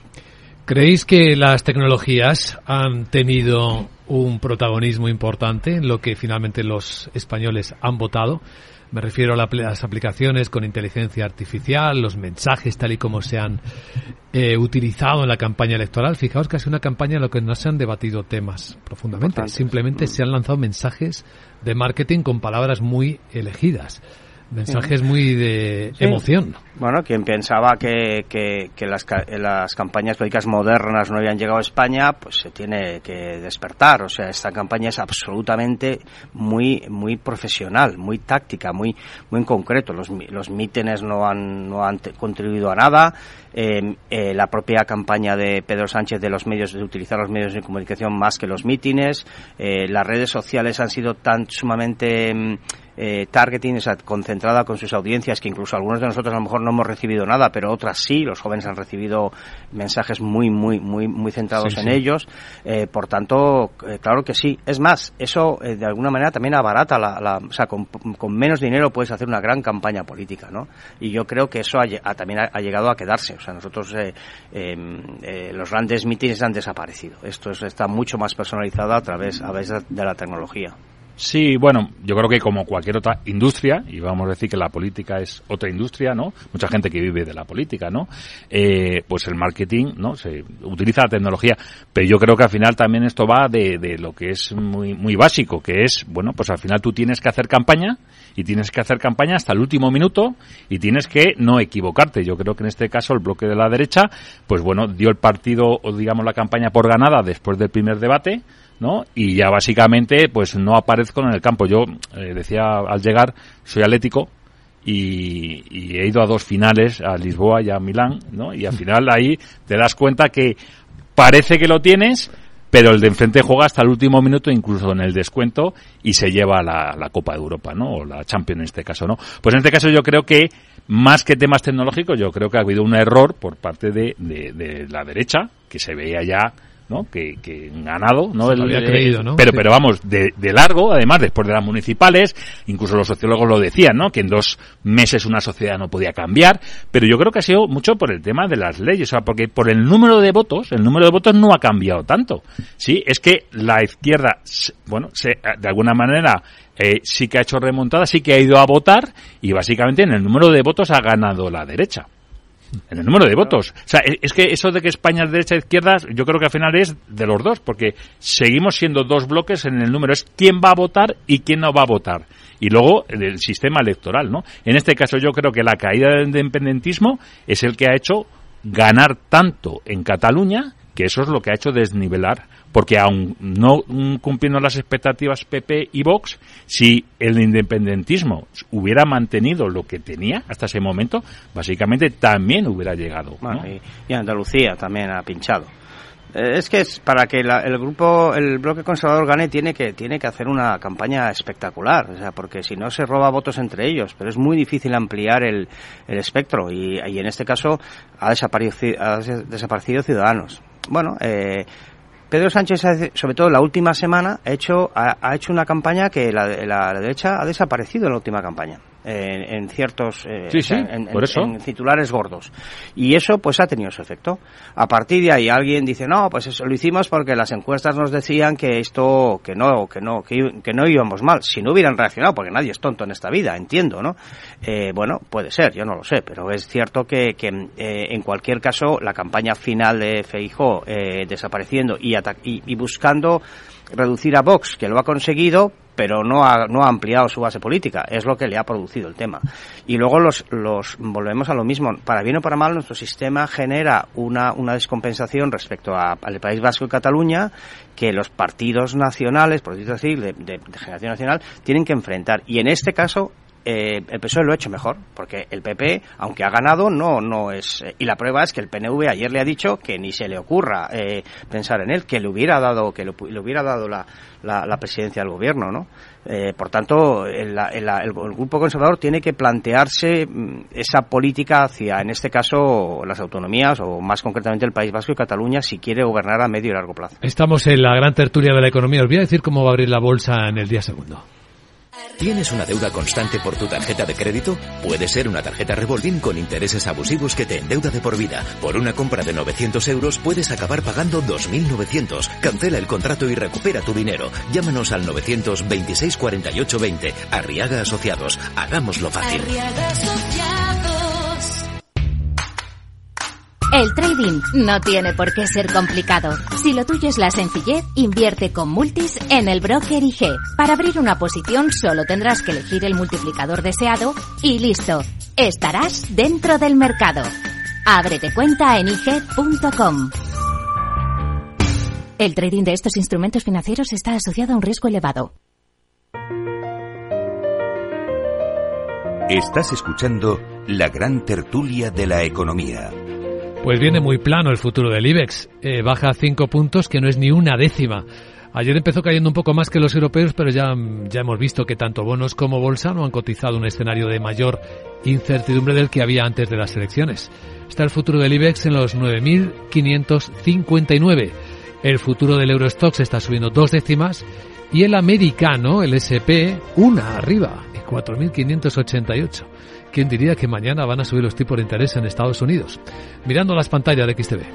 ¿Creéis que las tecnologías han tenido un protagonismo importante en lo que finalmente los españoles han votado? Me refiero a la, las aplicaciones con inteligencia artificial, los mensajes tal y como se han eh, utilizado en la campaña electoral. Fijaos que ha sido una campaña en la que no se han debatido temas profundamente. Importante. Simplemente mm. se han lanzado mensajes de marketing con palabras muy elegidas. Mensajes muy de sí. emoción. Bueno, quien pensaba que, que, que las, las campañas políticas modernas no habían llegado a España, pues se tiene que despertar. O sea, esta campaña es absolutamente muy muy profesional, muy táctica, muy muy en concreto. Los, los mítines no han no han contribuido a nada. Eh, eh, la propia campaña de Pedro Sánchez de los medios, de utilizar los medios de comunicación más que los mítines. Eh, las redes sociales han sido tan sumamente Eh, targeting, o sea, concentrada con sus audiencias, que incluso algunos de nosotros a lo mejor no hemos recibido nada, pero otras sí. Los jóvenes han recibido mensajes muy muy muy muy centrados sí, en sí. ellos. Eh, por tanto, eh, claro que sí. Es más, eso eh, de alguna manera también abarata la, la o sea, con, con menos dinero puedes hacer una gran campaña política, ¿no? Y yo creo que eso ha, ha, también ha, ha llegado a quedarse. O sea, nosotros eh, eh, eh, los grandes mítines han desaparecido. Esto es, está mucho más personalizado a través a través de la tecnología. Sí, bueno, yo creo que como cualquier otra industria, y vamos a decir que la política es otra industria, ¿no? Mucha gente que vive de la política, ¿no? Eh, pues el marketing, ¿no? Se utiliza la tecnología, pero yo creo que al final también esto va de, de lo que es muy, muy básico, que es, bueno, pues al final tú tienes que hacer campaña, y tienes que hacer campaña hasta el último minuto, y tienes que no equivocarte. Yo creo que en este caso el bloque de la derecha, pues bueno, dio el partido, o digamos la campaña por ganada después del primer debate, ¿no? Y ya básicamente pues no aparezco en el campo. Yo eh, decía al llegar, soy atlético y, y he ido a dos finales, a Lisboa y a Milán, ¿no? Y al final ahí te das cuenta que parece que lo tienes, pero el de enfrente juega hasta el último minuto, incluso en el descuento, y se lleva la, la Copa de Europa, ¿no? O la Champions en este caso, ¿no? Pues en este caso yo creo que, más que temas tecnológicos, yo creo que ha habido un error por parte de, de, de la derecha, que se veía ya, ¿no? Que, que ganado, ¿no? Se lo había el, creído, ¿no? Pero, Sí. pero vamos, de, de largo, además, después de las municipales, incluso los sociólogos lo decían, ¿no? Que en dos meses una sociedad no podía cambiar, pero yo creo que ha sido mucho por el tema de las leyes, o sea, porque por el número de votos, el número de votos no ha cambiado tanto, ¿sí? Es que la izquierda, bueno, se, de alguna manera, eh, sí que ha hecho remontada, sí que ha ido a votar, y básicamente en el número de votos ha ganado la derecha. En el número de votos. O sea, es que eso de que España es derecha e izquierda, yo creo que al final es de los dos, porque seguimos siendo dos bloques en el número. Es quién va a votar y quién no va a votar. Y luego el sistema electoral, ¿no? En este caso yo creo que la caída del independentismo es el que ha hecho ganar tanto en Cataluña, que eso es lo que ha hecho desnivelar, porque aun no cumpliendo las expectativas P P y Vox, si el independentismo hubiera mantenido lo que tenía hasta ese momento, básicamente también hubiera llegado, ¿no? Bueno, y, y Andalucía también ha pinchado. Eh, es que es para que la, el grupo, el bloque conservador gane, tiene que tiene que hacer una campaña espectacular, o sea, porque si no se roba votos entre ellos, pero es muy difícil ampliar el, el espectro y, y en este caso ha desaparecido, ha desaparecido Ciudadanos. Bueno, eh, Pedro Sánchez, sobre todo en la última semana, ha hecho, ha, ha hecho una campaña que la, la, la derecha ha desaparecido en la última campaña. En, en ciertos eh, sí, sí, en, por eso. en titulares gordos, y eso pues ha tenido su efecto. A partir de ahí alguien dice no, pues eso lo hicimos porque las encuestas nos decían que esto, que no, que no, que, que no íbamos mal. Si no hubieran reaccionado, porque nadie es tonto en esta vida, entiendo, ¿no? Eh, bueno, puede ser, yo no lo sé, pero es cierto que, que eh, en cualquier caso la campaña final de Feijóo eh, desapareciendo y, y, y buscando reducir a Vox, que lo ha conseguido, pero no ha, no ha ampliado su base política, es lo que le ha producido el tema. Y luego los, los volvemos a lo mismo, para bien o para mal nuestro sistema genera una, una descompensación respecto a, al País Vasco y Cataluña, que los partidos nacionales, por decirlo así, de, de, de generación nacional, tienen que enfrentar. Y en este caso, Eh, el P S O E lo ha hecho mejor, porque el P P, aunque ha ganado, no no es eh, y la prueba es que el P N V ayer le ha dicho que ni se le ocurra eh, pensar en él, que le hubiera dado que le, le hubiera dado la, la, la presidencia del gobierno, ¿no? Eh, por tanto, el, el, el, el grupo conservador tiene que plantearse esa política hacia, en este caso, las autonomías, o más concretamente el País Vasco y Cataluña, si quiere gobernar a medio y largo plazo. Estamos en la gran tertulia de la economía. Os voy a decir cómo va a abrir la bolsa en el día segundo. ¿Tienes una deuda constante por tu tarjeta de crédito? Puede ser una tarjeta revolving con intereses abusivos que te endeuda de por vida. Por una compra de novecientos euros puedes acabar pagando dos mil novecientos. Cancela el contrato y recupera tu dinero. Llámanos al novecientos veintiséis cuarenta y ocho veinte. Arriaga Asociados. Hagámoslo fácil. Arriaga Asociados. El trading no tiene por qué ser complicado. Si lo tuyo es la sencillez, invierte con Multis en el broker I G. Para abrir una posición solo tendrás que elegir el multiplicador deseado y listo. Estarás dentro del mercado. Ábrete cuenta en i g punto com. El trading de estos instrumentos financieros está asociado a un riesgo elevado. Estás escuchando la gran tertulia de la economía. Pues viene muy plano el futuro del IBEX. Eh, baja cinco puntos, que no es ni una décima. Ayer empezó cayendo un poco más que los europeos, pero ya, ya hemos visto que tanto bonos como bolsa no han cotizado un escenario de mayor incertidumbre del que había antes de las elecciones. Está el futuro del IBEX en los nueve mil quinientos cincuenta y nueve. El futuro del Eurostoxx está subiendo dos décimas y el americano, el ese pe, una arriba, en cuatro mil quinientos ochenta y ocho. ¿Quién diría que mañana van a subir los tipos de interés en Estados Unidos? Mirando las pantallas de X T V.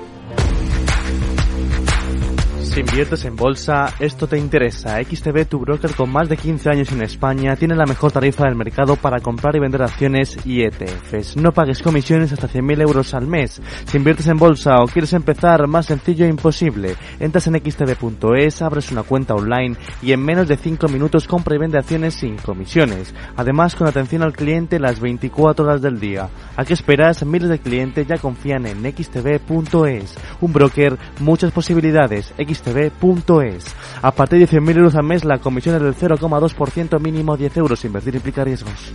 Si inviertes en bolsa, esto te interesa. X T B, tu broker con más de quince años en España, tiene la mejor tarifa del mercado para comprar y vender acciones y E T Efes. No pagues comisiones hasta cien mil euros al mes. Si inviertes en bolsa o quieres empezar, más sencillo e imposible. Entras en x t b punto es, abres una cuenta online y en menos de cinco minutos compra y vende acciones sin comisiones. Además, con atención al cliente las veinticuatro horas del día. ¿A qué esperas? Miles de clientes ya confían en x t b punto es. Un broker, muchas posibilidades. X T t v punto es. A partir de cien mil euros al mes, la comisión es del cero coma dos por ciento, mínimo diez euros. Invertir implica riesgos.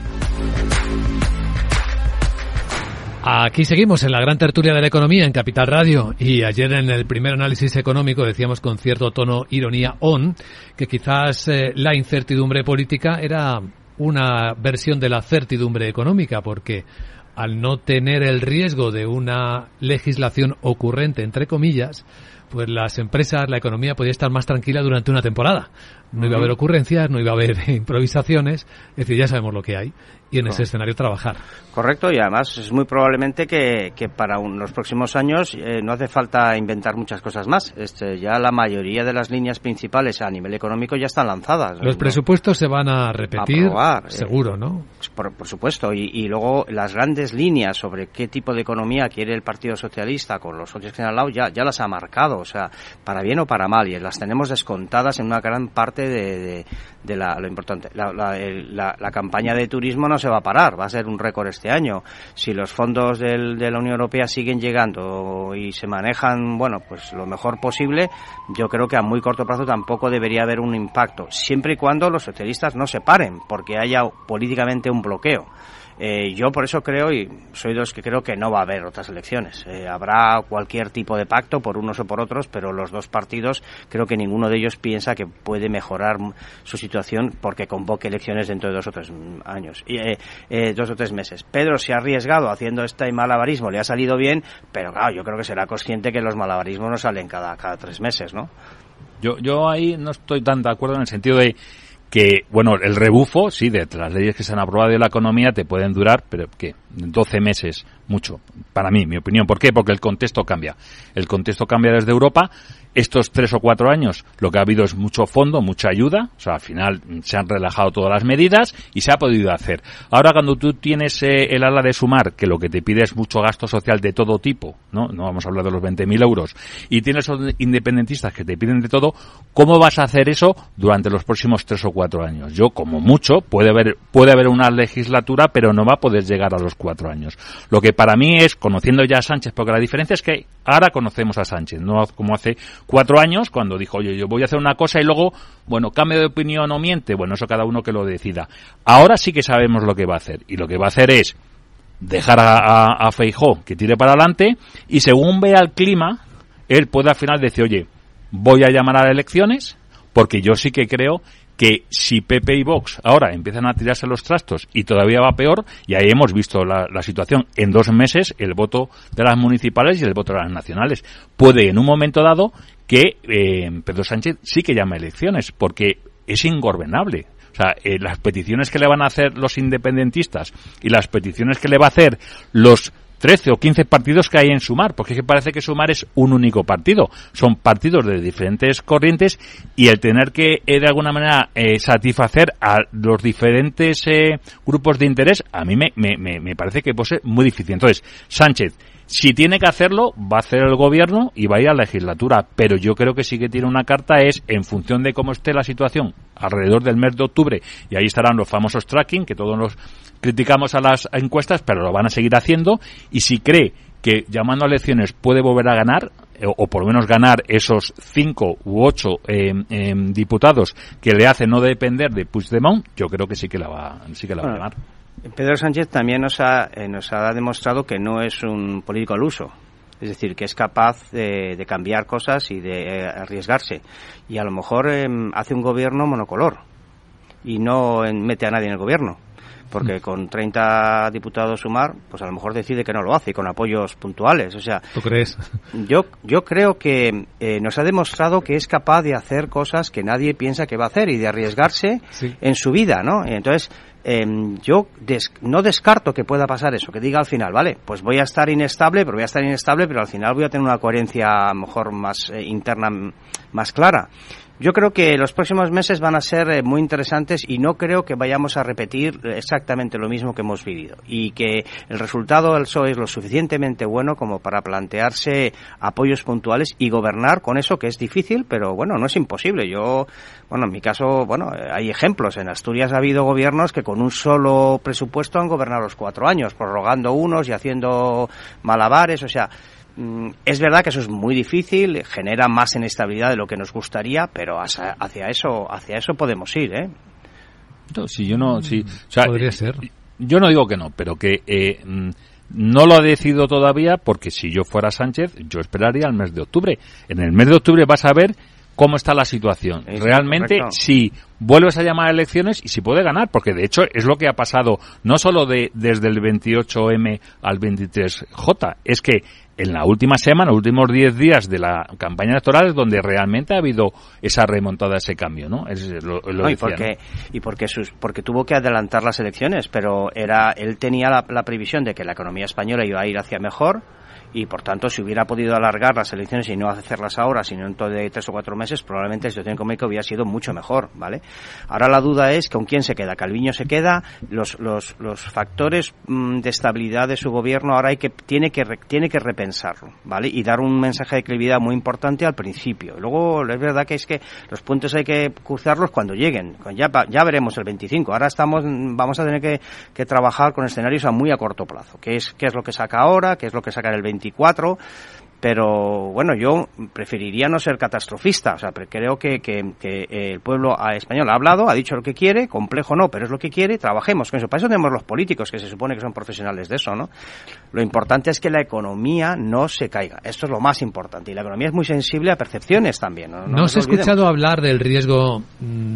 Aquí seguimos en la gran tertulia de la economía en Capital Radio, y ayer en el primer análisis económico decíamos con cierto tono ironía on que quizás eh, la incertidumbre política era una versión de la certidumbre económica, porque al no tener el riesgo de una legislación ocurrente, entre comillas, pues las empresas, la economía podía estar más tranquila durante una temporada. No iba a haber ocurrencias, no iba a haber improvisaciones, es decir, ya sabemos lo que hay, y en ese escenario trabajar. Correcto, y además es muy probablemente que, que para un, los próximos años eh, no hace falta inventar muchas cosas más. Este, ya la mayoría de las líneas principales a nivel económico ya están lanzadas. Los ¿no? presupuestos se van a repetir, a aprobar, seguro, eh, ¿no? Por, por supuesto, y, y luego las grandes líneas sobre qué tipo de economía quiere el Partido Socialista con los socios que han hablado ya, ya las ha marcado, o sea, para bien o para mal, y las tenemos descontadas en una gran parte de, de, de la, lo importante. La, la, el, la, la campaña de turismo no se va a parar, va a ser un récord este año. Si los fondos del, de la Unión Europea siguen llegando y se manejan, bueno, pues lo mejor posible, yo creo que a muy corto plazo tampoco debería haber un impacto, siempre y cuando los socialistas no se paren, porque haya políticamente un bloqueo. Eh, yo por eso creo, y soy de los que creo que no va a haber otras elecciones. Eh, habrá cualquier tipo de pacto por unos o por otros, pero los dos partidos, creo que ninguno de ellos piensa que puede mejorar su situación porque convoque elecciones dentro de dos o tres años, y, eh, eh, dos o tres meses. Pedro se ha arriesgado haciendo este malabarismo, le ha salido bien, pero claro, yo creo que será consciente que los malabarismos no salen cada, cada tres meses, ¿no? Yo, yo ahí no estoy tan de acuerdo en el sentido de que, bueno, el rebufo, sí, de las leyes que se han aprobado de la economía te pueden durar, pero ¿qué? doce meses, mucho, para mí, mi opinión. ¿Por qué? Porque el contexto cambia. El contexto cambia desde Europa. Estos tres o cuatro años lo que ha habido es mucho fondo, mucha ayuda, o sea, al final se han relajado todas las medidas y se ha podido hacer. Ahora, cuando tú tienes eh, el ala de Sumar, que lo que te pide es mucho gasto social de todo tipo, no no vamos a hablar de los veinte mil euros, y tienes los independentistas que te piden de todo, ¿cómo vas a hacer eso durante los próximos tres o cuatro años? Yo, como mucho, puede haber puede haber una legislatura, pero no va a poder llegar a los cuatro años. Lo que para mí es, conociendo ya a Sánchez, porque la diferencia es que ahora conocemos a Sánchez, no como hace cuatro años, cuando dijo, oye, yo voy a hacer una cosa y luego, bueno, cambio de opinión o miente, bueno, eso cada uno que lo decida. Ahora sí que sabemos lo que va a hacer, y lo que va a hacer es dejar a, a, a Feijóo que tire para adelante, y según vea el clima, él puede al final decir, oye, voy a llamar a las elecciones, porque yo sí que creo que si P P y Vox ahora empiezan a tirarse los trastos y todavía va peor, y ahí hemos visto la, la situación, en dos meses el voto de las municipales y el voto de las nacionales, puede en un momento dado que eh, Pedro Sánchez sí que llama a elecciones, porque es ingobernable. O sea, eh, las peticiones que le van a hacer los independentistas y las peticiones que le va a hacer los trece o quince partidos que hay en Sumar, porque es que parece que Sumar es un único partido. Son partidos de diferentes corrientes, y el tener que, eh, de alguna manera, eh, satisfacer a los diferentes eh, grupos de interés, a mí me, me, me parece que puede ser muy difícil. Entonces, Sánchez, si tiene que hacerlo, va a hacer el gobierno y va a ir a la legislatura, pero yo creo que sí que tiene una carta, es en función de cómo esté la situación alrededor del mes de octubre, y ahí estarán los famosos tracking, que todos los criticamos a las encuestas, pero lo van a seguir haciendo, y si cree que llamando a elecciones puede volver a ganar, o, o por lo menos ganar esos cinco u ocho eh, eh, diputados que le hacen no depender de Puigdemont, yo creo que sí que la va, sí que la va a llamar. Pedro Sánchez también nos ha, eh, nos ha demostrado que no es un político al uso. Es decir, que es capaz de, de cambiar cosas y de eh, arriesgarse. Y a lo mejor eh, hace un gobierno monocolor y no en, mete a nadie en el gobierno. Porque con treinta diputados Sumar, pues a lo mejor decide que no lo hace, y con apoyos puntuales. O sea, ¿tú crees? Yo, yo creo que eh, nos ha demostrado que es capaz de hacer cosas que nadie piensa que va a hacer y de arriesgarse sí. en su vida, ¿no? Y entonces, eh, yo des, no descarto que pueda pasar eso, que diga al final, vale, pues voy a estar inestable, pero voy a estar inestable, pero al final voy a tener una coherencia a lo mejor más eh, interna, más clara. Yo creo que los próximos meses van a ser eh, muy interesantes, y no creo que vayamos a repetir exactamente lo mismo que hemos vivido, y que el resultado del P S O E es lo suficientemente bueno como para plantearse apoyos puntuales y gobernar con eso, que es difícil, pero bueno, no es imposible. Yo, bueno, en mi caso, bueno, hay ejemplos. En Asturias ha habido gobiernos que con un solo presupuesto han gobernado los cuatro años, prorrogando unos y haciendo malabares, o sea, Es verdad que eso es muy difícil, genera más inestabilidad de lo que nos gustaría, pero hacia, hacia eso hacia eso podemos ir, ¿eh? No, si yo no, si, o sea, podría ser. Yo no digo que no, pero que eh, no lo ha decidido todavía, porque si yo fuera Sánchez, yo esperaría al mes de octubre. En el mes de octubre vas a ver cómo está la situación. Es realmente, correcto. si vuelves a llamar a elecciones y si puede ganar, porque de hecho es lo que ha pasado no solo de desde el veintiocho eme al veintitrés jota, es que en la última semana, los últimos diez días de la campaña electoral es donde realmente ha habido esa remontada, ese cambio, ¿no? Es lo, lo no, y decía, porque ¿no? y porque sus porque tuvo que adelantar las elecciones, pero era él tenía la, la previsión de que la economía española iba a ir hacia mejor. Y, por tanto, si hubiera podido alargar las elecciones y no hacerlas ahora, sino dentro de tres o cuatro meses, probablemente la situación económica hubiera sido mucho mejor, ¿vale? Ahora la duda es con quién se queda. Calviño se queda, los los los factores mmm, de estabilidad de su gobierno ahora hay que tiene que tiene que repensarlo, ¿vale? Y dar un mensaje de credibilidad muy importante al principio. Luego es verdad que es que los puntos hay que cruzarlos cuando lleguen. Ya ya veremos el veinticinco. Ahora estamos vamos a tener que, que trabajar con escenarios a muy a corto plazo. ¿Qué es qué es lo que saca ahora? ¿Qué es lo que saca en el veinticuatro? Pero bueno, yo preferiría no ser catastrofista, o sea, creo que, que, que el pueblo español ha hablado, ha dicho lo que quiere, complejo no, pero es lo que quiere, trabajemos con eso. Para eso tenemos los políticos, que se supone que son profesionales de eso, ¿no? Lo importante es que la economía no se caiga, esto es lo más importante, y la economía es muy sensible a percepciones también. No, no, no os he olvidemos. escuchado hablar del riesgo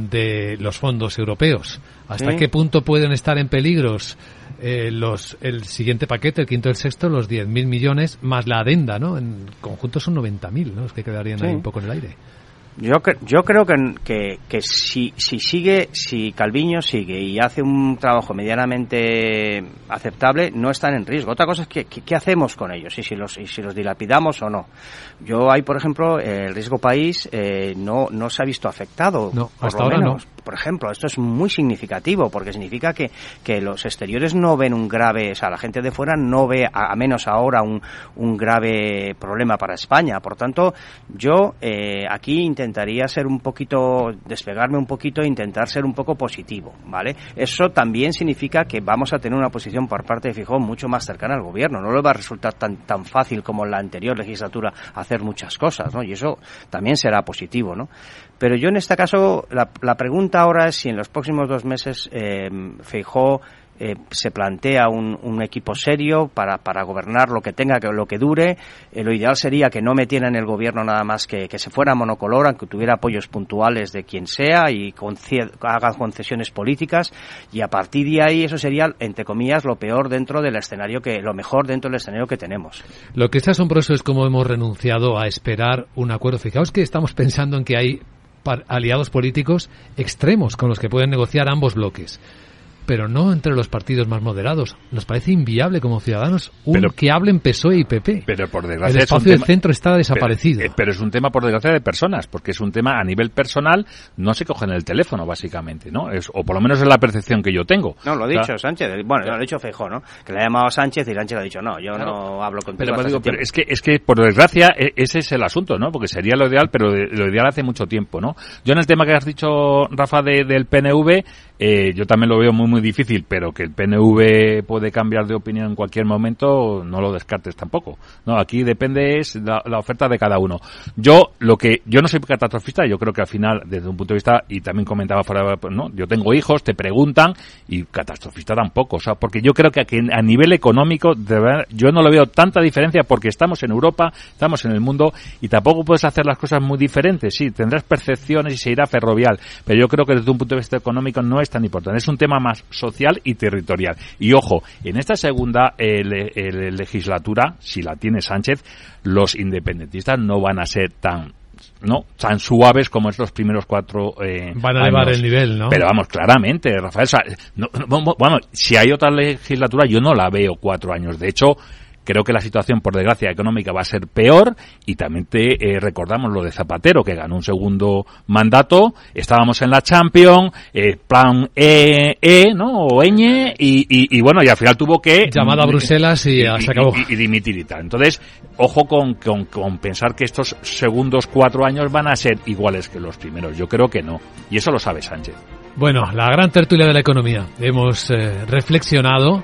de los fondos europeos. ¿Hasta ¿Sí? qué punto pueden estar en peligros eh, los el siguiente paquete, el quinto y el sexto, los diez mil millones, más la adenda, ¿no? En conjunto son noventa mil, ¿no? Es que quedarían Sí. ahí un poco en el aire. Yo, cre- yo creo que, que, que si, si sigue, si Calviño sigue y hace un trabajo medianamente aceptable, no están en riesgo. Otra cosa es que, que, qué hacemos con ellos y si los, y si los dilapidamos o no. Yo hay, por ejemplo, el riesgo país eh, no, no se ha visto afectado. No, por hasta lo ahora menos. no. Por ejemplo, esto es muy significativo porque significa que, que los exteriores no ven un grave, o sea, la gente de fuera no ve, a, a menos ahora, un, un grave problema para España. Por tanto, yo eh, aquí intentaría ser un poquito, despegarme un poquito e intentar ser un poco positivo, ¿vale? Eso también significa que vamos a tener una posición por parte de Feijóo mucho más cercana al gobierno. No le va a resultar tan, tan fácil como en la anterior legislatura hacer muchas cosas, ¿no? Y eso también será positivo, ¿no? Pero yo en este caso, la, la pregunta ahora es si en los próximos dos meses eh, Feijóo eh, se plantea un, un equipo serio para, para gobernar lo que tenga, que lo que dure. Eh, lo ideal sería que no metiera en el gobierno nada más que, que se fuera monocolor, aunque tuviera apoyos puntuales de quien sea y conce- haga concesiones políticas, y a partir de ahí eso sería, entre comillas, lo peor dentro del escenario que, lo mejor dentro del escenario que tenemos. Lo que es asombroso es cómo hemos renunciado a esperar un acuerdo. Fijaos que estamos pensando en que hay aliados políticos extremos con los que pueden negociar ambos bloques, pero no entre los partidos más moderados. Nos parece inviable como ciudadanos un pero, que hablen P S O E y P P. Pero por desgracia el espacio es un del tema, centro está desaparecido. Pero, pero es un tema por desgracia de personas, porque es un tema a nivel personal, no se cogen el teléfono básicamente, ¿no? Es, o por lo menos es la percepción que yo tengo. No, lo ha o sea, dicho Sánchez, bueno, lo ha dicho Feijóo, ¿no? Que le ha llamado a Sánchez y Sánchez ha dicho, no, yo claro, no hablo contigo. Pero, digo, pero es que es que por desgracia ese es el asunto, ¿no? Porque sería lo ideal, pero lo ideal hace mucho tiempo, ¿no? Yo en el tema que has dicho, Rafa, de, del P N V, eh, yo también lo veo muy muy difícil, pero que el P N V puede cambiar de opinión en cualquier momento, no lo descartes tampoco. No, aquí depende es la, la oferta de cada uno. Yo lo que yo no soy catastrofista, yo creo que al final desde un punto de vista, y también comentaba fuera, no, yo tengo hijos, te preguntan, y catastrofista tampoco, o sea, porque yo creo que aquí a nivel económico de verdad, yo no lo veo tanta diferencia porque estamos en Europa, estamos en el mundo y tampoco puedes hacer las cosas muy diferentes. Sí, tendrás percepciones y se irá ferrovial, pero yo creo que desde un punto de vista económico no es tan importante, es un tema más social y territorial. Y ojo, en esta segunda eh, le, eh, legislatura, si la tiene Sánchez, los independentistas no van a ser tan no tan suaves como es los primeros cuatro eh, van a elevar años. El nivel, ¿no? Pero vamos, claramente, Rafael, o sea, no, no, bueno, si hay otra legislatura yo no la veo cuatro años. De hecho, creo que la situación, por desgracia, económica va a ser peor, y también te eh, recordamos lo de Zapatero, que ganó un segundo mandato, estábamos en la Champions, eh, plan E, E, ¿no? O Ñ, y, y, y bueno, y al final tuvo que... Llamada a Bruselas y, y se acabó. Y, y, y dimitir y tal. Entonces, ojo con, con, con pensar que estos segundos cuatro años van a ser iguales que los primeros. Yo creo que no. Y eso lo sabe Sánchez. Bueno, la gran tertulia de la economía. Hemos eh, reflexionado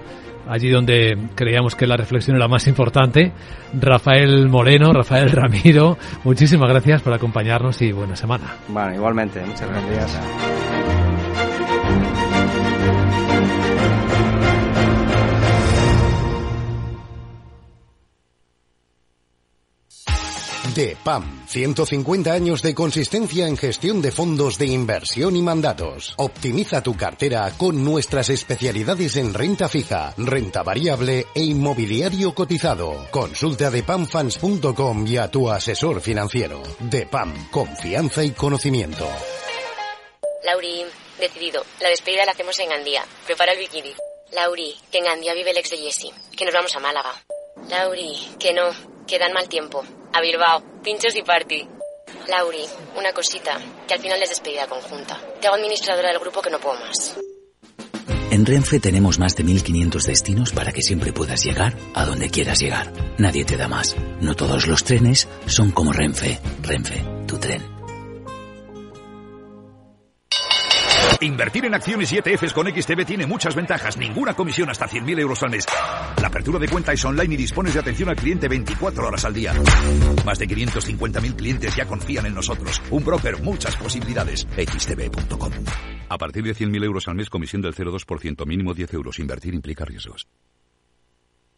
allí donde creíamos que la reflexión era más importante. Rafael Moreno, Rafael Ramiro, muchísimas gracias por acompañarnos y buena semana. Bueno, igualmente, muchas gracias. DEPAM, ciento cincuenta años de consistencia en gestión de fondos de inversión y mandatos. Optimiza tu cartera con nuestras especialidades en renta fija, renta variable e inmobiliario cotizado. Consulta depam funds punto com y a tu asesor financiero. DEPAM, confianza y conocimiento. Lauri, decidido. La despedida la hacemos en Gandía. Prepara el bikini. Lauri, que en Gandía vive el ex de Jessie. Que nos vamos a Málaga. Lauri, que no, que dan mal tiempo. A Bilbao, pinchos y party. Lauri, una cosita, que al final es despedida conjunta. Te hago administradora del grupo que no puedo más. En Renfe tenemos más de mil quinientos destinos para que siempre puedas llegar a donde quieras llegar. Nadie te da más. No todos los trenes son como Renfe. Renfe, tu tren. Invertir en acciones y E T Fs con X T B tiene muchas ventajas. Ninguna comisión hasta cien mil euros al mes. La apertura de cuenta es online y dispones de atención al cliente veinticuatro horas al día. Más de quinientos cincuenta mil clientes ya confían en nosotros. Un broker, muchas posibilidades. X T B punto com. A partir de cien mil euros al mes, comisión del cero coma dos por ciento, mínimo diez euros. Invertir implica riesgos.